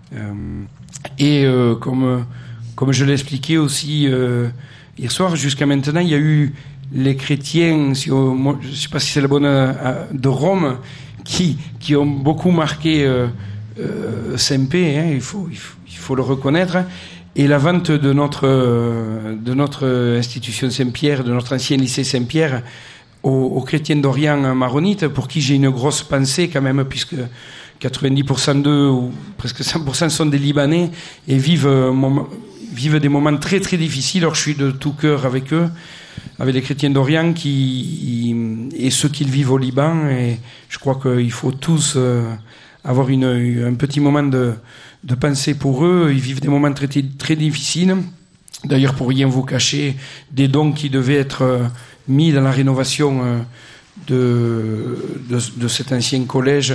Speaker 15: Comme je l'ai expliqué aussi hier soir, jusqu'à maintenant, il y a eu les chrétiens, je ne sais pas si c'est la bonne, de Rome, qui ont beaucoup marqué Saint-Pé, il faut le reconnaître. Et la vente de notre institution Saint-Pierre, de notre ancien lycée Saint-Pierre, aux chrétiens d'Orient maronites, pour qui j'ai une grosse pensée quand même, puisque 90% d'eux, ou presque 100% sont des Libanais, et vivent des moments très très difficiles. Alors je suis de tout cœur avec eux, avec les chrétiens d'Orient et ceux qui vivent au Liban, et je crois qu'il faut tous avoir un petit moment de pensée pour eux. Ils vivent des moments très, très difficiles. D'ailleurs, pour rien vous cacher, des dons qui devaient être mis dans la rénovation de cet ancien collège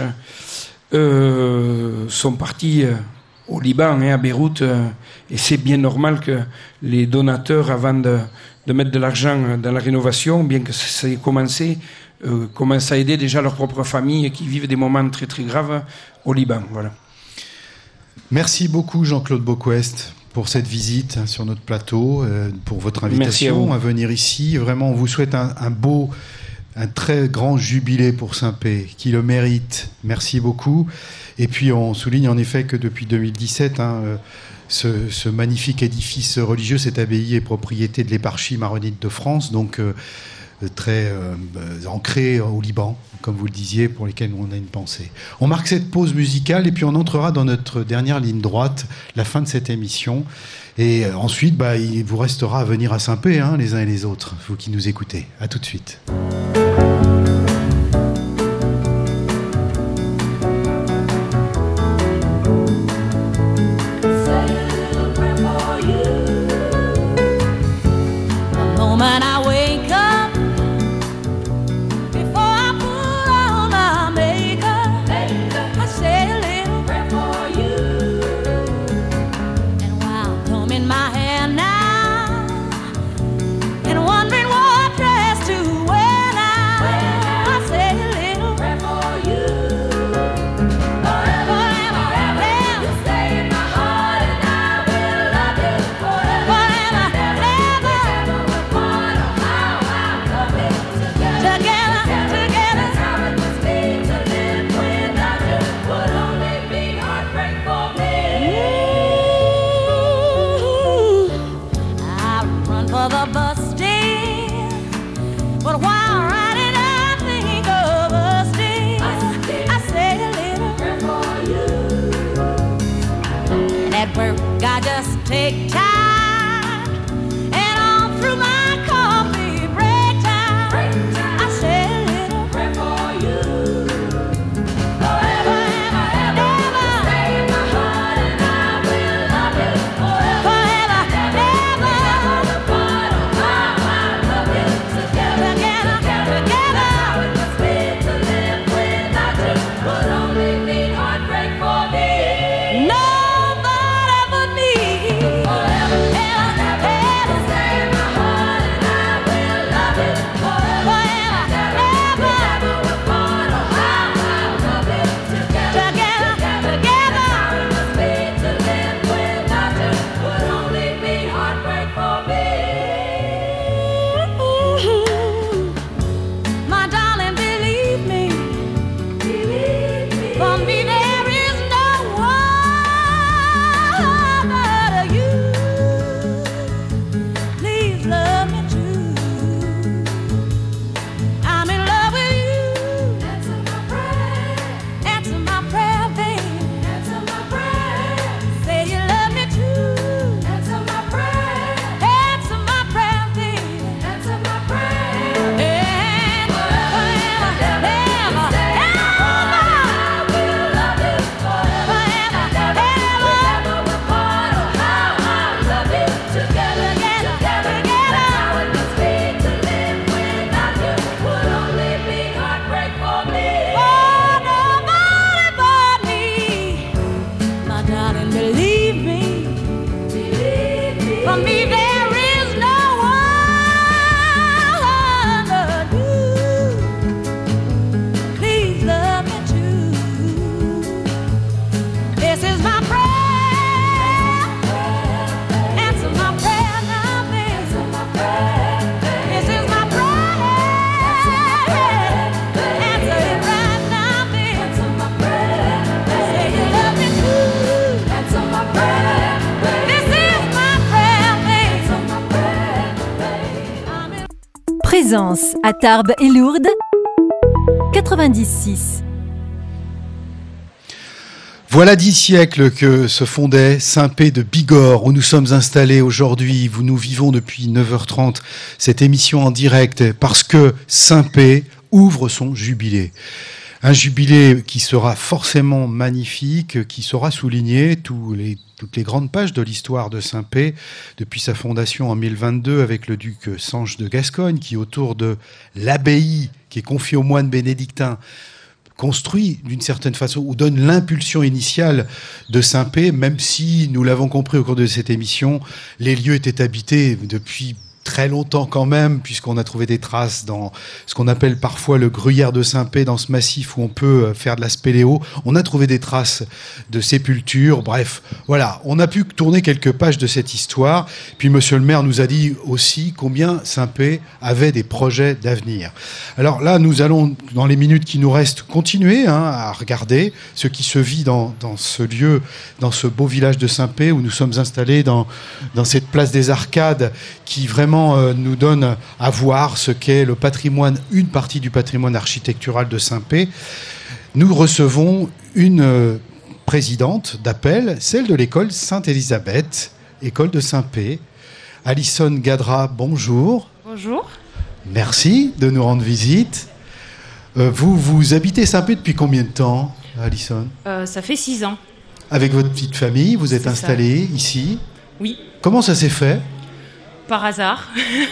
Speaker 15: sont partis au Liban, à Beyrouth, et c'est bien normal que les donateurs, avant de mettre de l'argent dans la rénovation, bien que ça ait commencé, commencent à aider déjà leurs propres familles qui vivent des moments très très graves au Liban. Voilà.
Speaker 3: Merci beaucoup Jean-Claude Boquest pour cette visite sur notre plateau, pour votre invitation à venir ici. Vraiment, on vous souhaite un très grand jubilé pour Saint-Pé, qui le mérite. Merci beaucoup. Et puis on souligne en effet que depuis 2017, ce magnifique édifice religieux, cette abbaye est propriété de l'éparchie maronite de France, donc très ancré au Liban, comme vous le disiez, pour lesquels on a une pensée. On marque cette pause musicale et puis on entrera dans notre dernière ligne droite, la fin de cette émission. Et ensuite, il vous restera à venir à Saint-Pé, les uns et les autres, vous qui nous écoutez. À tout de suite.
Speaker 11: Take time, and all through my coffee break time, I say a little prayer for you. Forever and ever, stay in my heart, and I will love you forever and ever. The bottom, I love you together. How it must be to live without you. Would only mean heartbreak for me. Nobody but me. Forever. darling, believe me. For me, there is no one but you. Please love me too. This is my prayer. Answer my prayer now, baby. This is my prayer. Answer it right now, baby. Say you love me too. Answer my prayer. This is my prayer, baby.
Speaker 9: Présence à Tarbes et Lourdes 96.
Speaker 3: Voilà 10 siècles que se fondait Saint-Pé de Bigorre, où nous sommes installés aujourd'hui. Nous vivons depuis 9h30 cette émission en direct parce que Saint-Pé ouvre son jubilé. Un jubilé qui sera forcément magnifique, qui saura souligner toutes les grandes pages de l'histoire de Saint-Pé, depuis sa fondation en 1022 avec le duc Sanche de Gascogne, qui autour de l'abbaye qui est confiée aux moines bénédictins, construit d'une certaine façon ou donne l'impulsion initiale de Saint-Pé, même si, nous l'avons compris au cours de cette émission, les lieux étaient habités depuis très longtemps quand même, puisqu'on a trouvé des traces dans ce qu'on appelle parfois le gruyère de Saint-Pé, dans ce massif où on peut faire de la spéléo. On a trouvé des traces de sépultures. Bref, voilà, on a pu tourner quelques pages de cette histoire. Puis monsieur le maire nous a dit aussi combien Saint-Pé avait des projets d'avenir. Alors là, nous allons, dans les minutes qui nous restent, continuer à regarder ce qui se vit dans ce lieu, dans ce beau village de Saint-Pé, où nous sommes installés dans cette place des Arcades, qui vraiment nous donne à voir ce qu'est le patrimoine, une partie du patrimoine architectural de Saint-Pé. Nous recevons une présidente d'appel, celle de l'école Sainte-Élisabeth, école de Saint-Pé. Alison Gadra, bonjour.
Speaker 16: Bonjour.
Speaker 3: Merci de nous rendre visite. Vous habitez Saint-Pé depuis combien de temps, Alison ?
Speaker 16: Ça fait 6 ans.
Speaker 3: Avec votre petite famille, vous êtes installée ici ?
Speaker 16: Oui.
Speaker 3: Comment ça s'est fait ?
Speaker 16: Par hasard.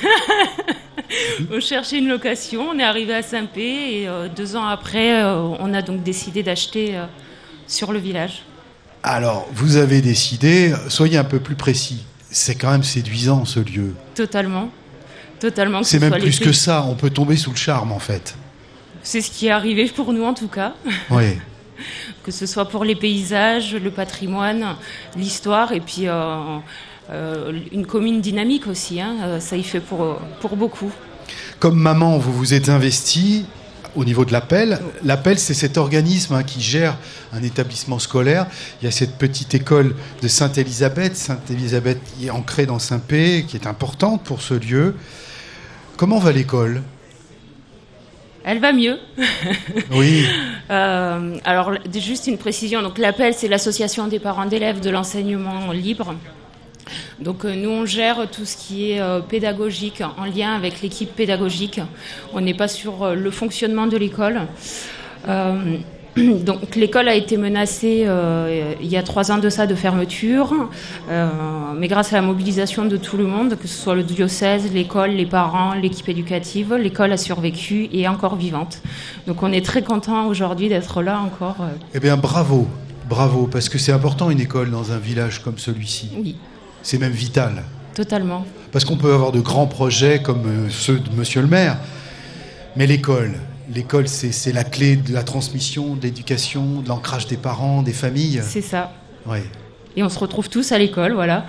Speaker 16: On cherchait une location, on est arrivé à Saint-Pé et 2 ans après, on a donc décidé d'acheter sur le village.
Speaker 3: Alors, vous avez décidé, soyez un peu plus précis, c'est quand même séduisant ce lieu.
Speaker 16: Totalement.
Speaker 3: C'est même plus que ça, on peut tomber sous le charme en fait.
Speaker 16: C'est ce qui est arrivé pour nous en tout cas.
Speaker 3: Oui.
Speaker 16: Que ce soit pour les paysages, le patrimoine, l'histoire et puis... une commune dynamique aussi, ça y fait pour beaucoup.
Speaker 3: Comme maman, vous vous êtes investie au niveau de l'Appel. L'Appel, c'est cet organisme qui gère un établissement scolaire. Il y a cette petite école de Sainte-Élisabeth. Sainte-Élisabeth est ancrée dans Saint-Pé, qui est importante pour ce lieu. Comment va l'école ?
Speaker 16: Elle va mieux.
Speaker 3: Oui.
Speaker 16: Alors, juste une précision. Donc, l'Appel, c'est l'association des parents d'élèves de l'enseignement libre. Donc nous on gère tout ce qui est pédagogique en lien avec l'équipe pédagogique. On n'est pas sur le fonctionnement de l'école. Donc l'école a été menacée il y a 3 ans de ça de fermeture, mais grâce à la mobilisation de tout le monde, que ce soit le diocèse, l'école, les parents, l'équipe éducative, l'école a survécu et est encore vivante. Donc on est très content aujourd'hui d'être là encore.
Speaker 3: Eh bien bravo, parce que c'est important une école dans un village comme celui-ci.
Speaker 16: Oui.
Speaker 3: C'est même vital.
Speaker 16: Totalement.
Speaker 3: Parce qu'on peut avoir de grands projets comme ceux de monsieur le maire, mais l'école, c'est la clé de la transmission, de l'éducation, de l'ancrage des parents, des familles.
Speaker 16: C'est ça.
Speaker 3: Oui.
Speaker 16: Et on se retrouve tous à l'école, voilà.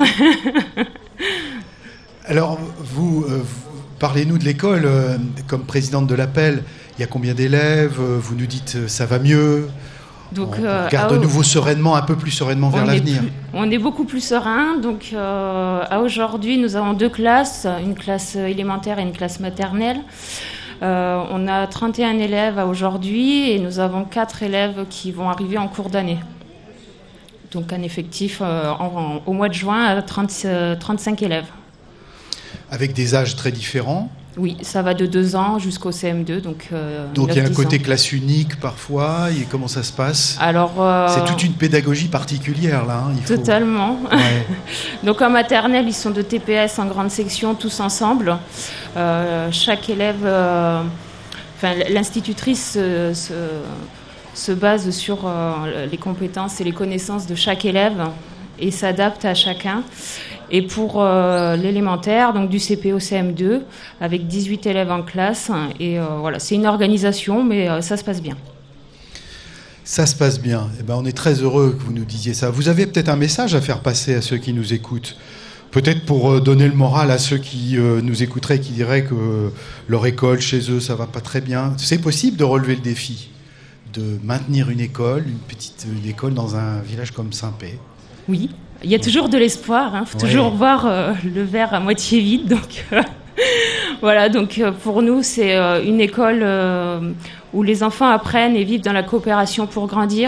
Speaker 3: Alors, vous parlez-nous de l'école, comme présidente de l'Appel, il y a combien d'élèves ? Vous nous dites ça va mieux ? Donc, on regarde de nouveau sereinement, un peu plus sereinement vers l'avenir.
Speaker 16: On est beaucoup plus serein. Donc, à aujourd'hui, nous avons 2 classes, une classe élémentaire et une classe maternelle. On a 31 élèves à aujourd'hui et nous avons 4 élèves qui vont arriver en cours d'année. Donc, un effectif au mois de juin à 35 élèves.
Speaker 3: Avec des âges très différents ?
Speaker 16: Oui, ça va de 2 ans jusqu'au CM2. Donc
Speaker 3: il y a un côté classe unique parfois, et comment ça se passe ?
Speaker 16: Alors,
Speaker 3: c'est toute une pédagogie particulière là.
Speaker 16: Totalement. Ouais. Donc en maternelle, ils sont de TPS en grande section, tous ensemble. Chaque élève, l'institutrice se base sur les compétences et les connaissances de chaque élève et s'adapte à chacun. Et pour l'élémentaire, donc du CP au CM2, avec 18 élèves en classe. Et voilà, c'est une organisation, mais ça se passe bien.
Speaker 3: Ça se passe bien. Eh ben, on est très heureux que vous nous disiez ça. Vous avez peut-être un message à faire passer à ceux qui nous écoutent. Peut-être pour donner le moral à ceux qui nous écouteraient, qui diraient que leur école, chez eux, ça va pas très bien. C'est possible de relever le défi, de maintenir une école, une école dans un village comme Saint-Pé.
Speaker 16: Oui, il y a toujours de l'espoir. Il faut toujours voir le verre à moitié vide. Donc, voilà, donc pour nous, c'est une école où les enfants apprennent et vivent dans la coopération pour grandir.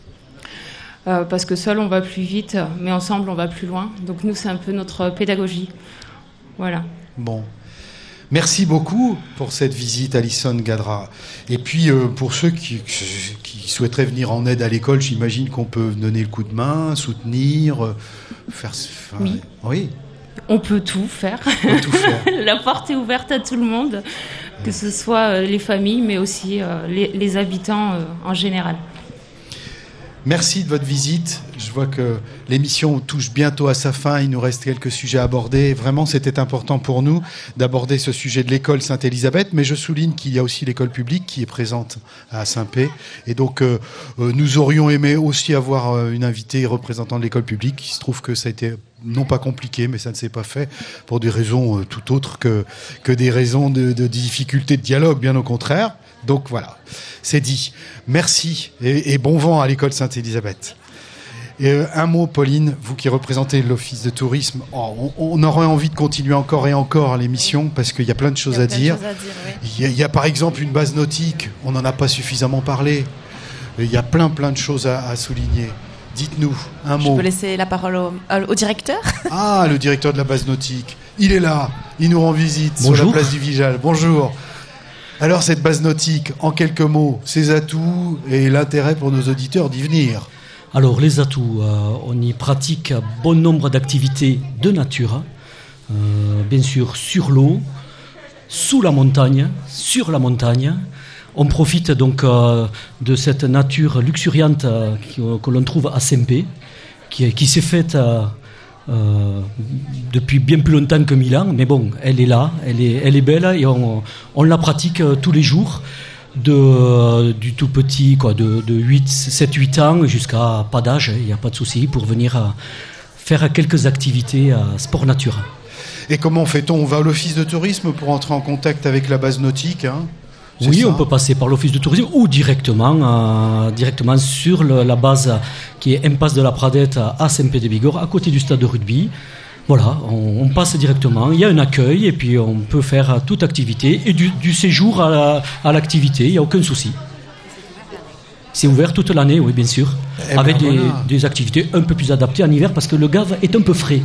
Speaker 16: Parce que seul on va plus vite, mais ensemble on va plus loin. Donc nous, c'est un peu notre pédagogie. Voilà.
Speaker 3: Bon. Merci beaucoup pour cette visite, Alison Gadra. Et puis, pour ceux qui souhaiteraient venir en aide à l'école, j'imagine qu'on peut donner le coup de main, soutenir, faire...
Speaker 16: Oui.
Speaker 3: Oui.
Speaker 16: On peut tout faire.
Speaker 3: On peut tout faire.
Speaker 16: La porte est ouverte à tout le monde, que ce soit les familles, mais aussi les habitants en général.
Speaker 3: Merci de votre visite. Je vois que l'émission touche bientôt à sa fin. Il nous reste quelques sujets à aborder. Vraiment, c'était important pour nous d'aborder ce sujet de l'école Sainte-Élisabeth. Mais je souligne qu'il y a aussi l'école publique qui est présente à Saint-Pé. Et donc, nous aurions aimé aussi avoir une invitée représentant de l'école publique. Il se trouve que ça a été non pas compliqué, mais ça ne s'est pas fait pour des raisons tout autres que des raisons de difficulté de dialogue, bien au contraire. Donc voilà, c'est dit. Merci et bon vent à l'école Sainte-Élisabeth. Et un mot, Pauline, vous qui représentez l'Office de tourisme, on aurait envie de continuer encore et encore l'émission parce qu'il y a plein de choses à dire. Il y a par exemple une base nautique, on n'en a pas suffisamment parlé. Il y a plein de choses à souligner. Dites-nous un mot.
Speaker 10: Je peux laisser la parole au directeur.
Speaker 3: Ah, le directeur de la base nautique. Il est là, il nous rend visite.
Speaker 17: Bonjour.
Speaker 3: Sur la place du Vigal. Bonjour. Alors, cette base nautique, en quelques mots, ses atouts et l'intérêt pour nos auditeurs d'y venir.
Speaker 17: Alors, les atouts, on y pratique un bon nombre d'activités de nature, bien sûr sur l'eau, sous la montagne, sur la montagne. On profite donc de cette nature luxuriante que l'on trouve à Saint-Pé, qui s'est faite depuis bien plus longtemps que 1000 ans, mais bon, elle est là, elle est belle et on la pratique tous les jours, du tout petit, de 7-8 ans jusqu'à pas d'âge, il n'y a pas de souci pour venir faire quelques activités sport nature.
Speaker 3: Et comment fait-on ? On va à l'office de tourisme pour entrer en contact avec la base nautique, hein ?
Speaker 17: Oui, ça. On peut passer par l'office de tourisme ou directement sur la base qui est impasse de la Pradette à Saint-Pé-de-Bigorre, à côté du stade de rugby. Voilà, on passe directement, il y a un accueil et puis on peut faire toute activité et du séjour à l'activité, il n'y a aucun souci. C'est ouvert toute l'année, oui, bien sûr, avec des activités un peu plus adaptées en hiver parce que le Gave est un peu frais.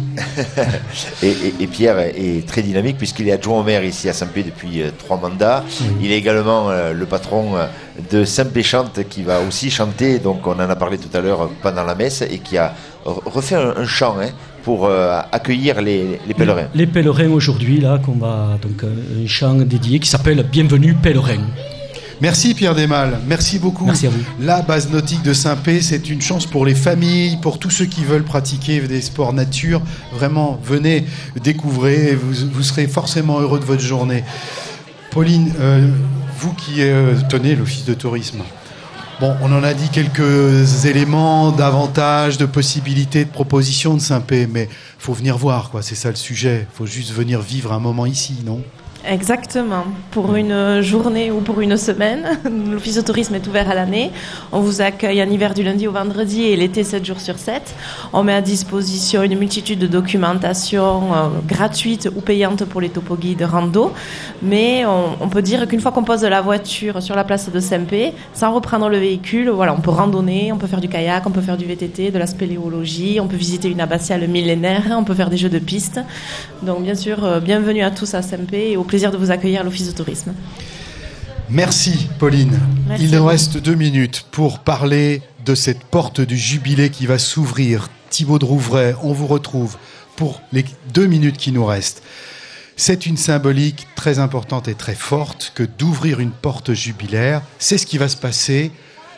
Speaker 2: et Pierre est très dynamique puisqu'il est adjoint au maire ici à Saint-Pé depuis 3 mandats. Oui. Il est également le patron de Saint-Pé Chante qui va aussi chanter, donc on en a parlé tout à l'heure pendant la messe, et qui a refait un chant pour accueillir les pèlerins.
Speaker 17: Les pèlerins aujourd'hui, là, qu'on va donc un chant dédié qui s'appelle « Bienvenue pèlerins ».
Speaker 3: Merci Pierre Desmal, merci beaucoup.
Speaker 17: Merci à vous.
Speaker 3: La base nautique de Saint-Pé, c'est une chance pour les familles, pour tous ceux qui veulent pratiquer des sports nature. Vraiment, venez, découvrez, vous serez forcément heureux de votre journée. Pauline, vous qui tenez l'office de tourisme, bon, on en a dit quelques éléments d'avantages, de possibilités, de propositions de Saint-Pé, mais il faut venir voir, quoi. C'est ça le sujet. Il faut juste venir vivre un moment ici, non ?
Speaker 10: Exactement. Pour une journée ou pour une semaine, l'office de tourisme est ouvert à l'année. On vous accueille en hiver du lundi au vendredi et l'été 7 jours sur 7. On met à disposition une multitude de documentation gratuite ou payante pour les topo-guides rando. Mais on peut dire qu'une fois qu'on pose la voiture sur la place de Saint-Pé, sans reprendre le véhicule, voilà, on peut randonner, on peut faire du kayak, on peut faire du VTT, de la spéléologie, on peut visiter une abbatiale millénaire, on peut faire des jeux de piste. Donc bien sûr, bienvenue à tous à Saint-Pé et au plaisir de vous accueillir à l'office de tourisme.
Speaker 3: Merci Pauline.
Speaker 10: Merci.
Speaker 3: Il nous reste 2 minutes pour parler de cette porte du jubilé qui va s'ouvrir. Thibaut de Rouvray, on vous retrouve pour les 2 minutes qui nous restent. C'est une symbolique très importante et très forte que d'ouvrir une porte jubilaire. C'est ce qui va se passer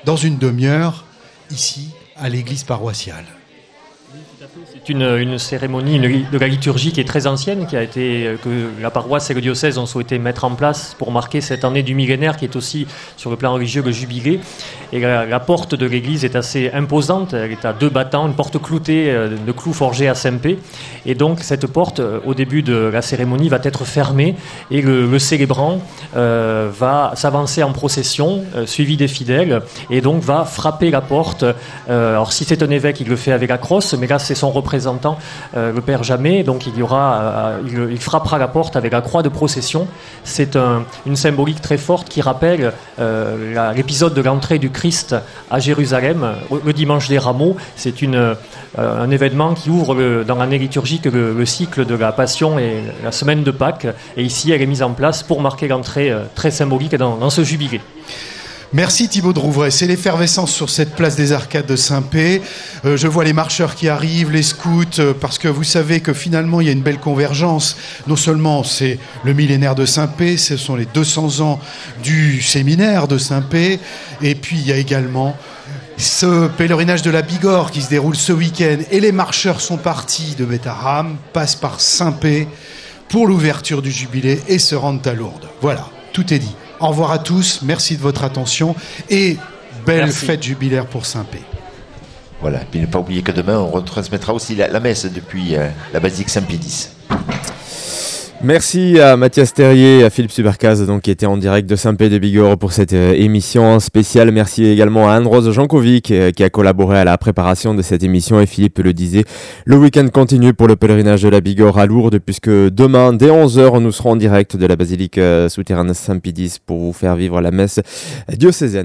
Speaker 3: dans une demi-heure, ici, à l'église paroissiale.
Speaker 5: C'est une cérémonie de la liturgie qui est très ancienne, que la paroisse et le diocèse ont souhaité mettre en place pour marquer cette année du millénaire qui est aussi sur le plan religieux le jubilé. Et la porte de l'église est assez imposante, elle est à 2 battants, une porte cloutée de clous forgés à Saint-Pé. Et donc cette porte, au début de la cérémonie, va être fermée et le célébrant va s'avancer en procession, suivi des fidèles, et donc va frapper la porte. Alors si c'est un évêque, il le fait avec la crosse, mais là c'est son représentant, le père Jamet, donc il frappera la porte avec la croix de procession. C'est une symbolique très forte qui rappelle l'épisode de l'entrée du Christ à Jérusalem le dimanche des Rameaux. C'est un événement qui ouvre dans l'année liturgique le cycle de la Passion et la semaine de Pâques, et ici elle est mise en place pour marquer l'entrée très symbolique dans ce jubilé.
Speaker 3: Merci Thibaut de Rouvray. C'est l'effervescence sur cette place des Arcades de Saint-Pé. Je vois les marcheurs qui arrivent, les scouts, parce que vous savez que finalement il y a une belle convergence. Non seulement c'est le millénaire de Saint-Pé, ce sont les 200 ans du séminaire de Saint-Pé, et puis il y a également ce pèlerinage de la Bigorre qui se déroule ce week-end, et les marcheurs sont partis de Bétharram, passent par Saint-Pé pour l'ouverture du jubilé et se rendent à Lourdes. Voilà, tout est dit. Au revoir à tous, merci de votre attention et belle fête jubilaire pour Saint-Pé.
Speaker 2: Voilà, puis ne pas oublier que demain on retransmettra aussi la messe depuis la basilique Saint-Pédis.
Speaker 1: Merci à Mathias Terrier et à Philippe Subercaz qui étaient en direct de Saint-Pé de Bigorre pour cette émission spéciale. Merci également à Anne-Rose Jankovic qui a collaboré à la préparation de cette émission, et Philippe le disait, le week-end continue pour le pèlerinage de la Bigorre à Lourdes, puisque demain dès 11h nous serons en direct de la basilique souterraine Saint-Pédis pour vous faire vivre la messe diocésaine.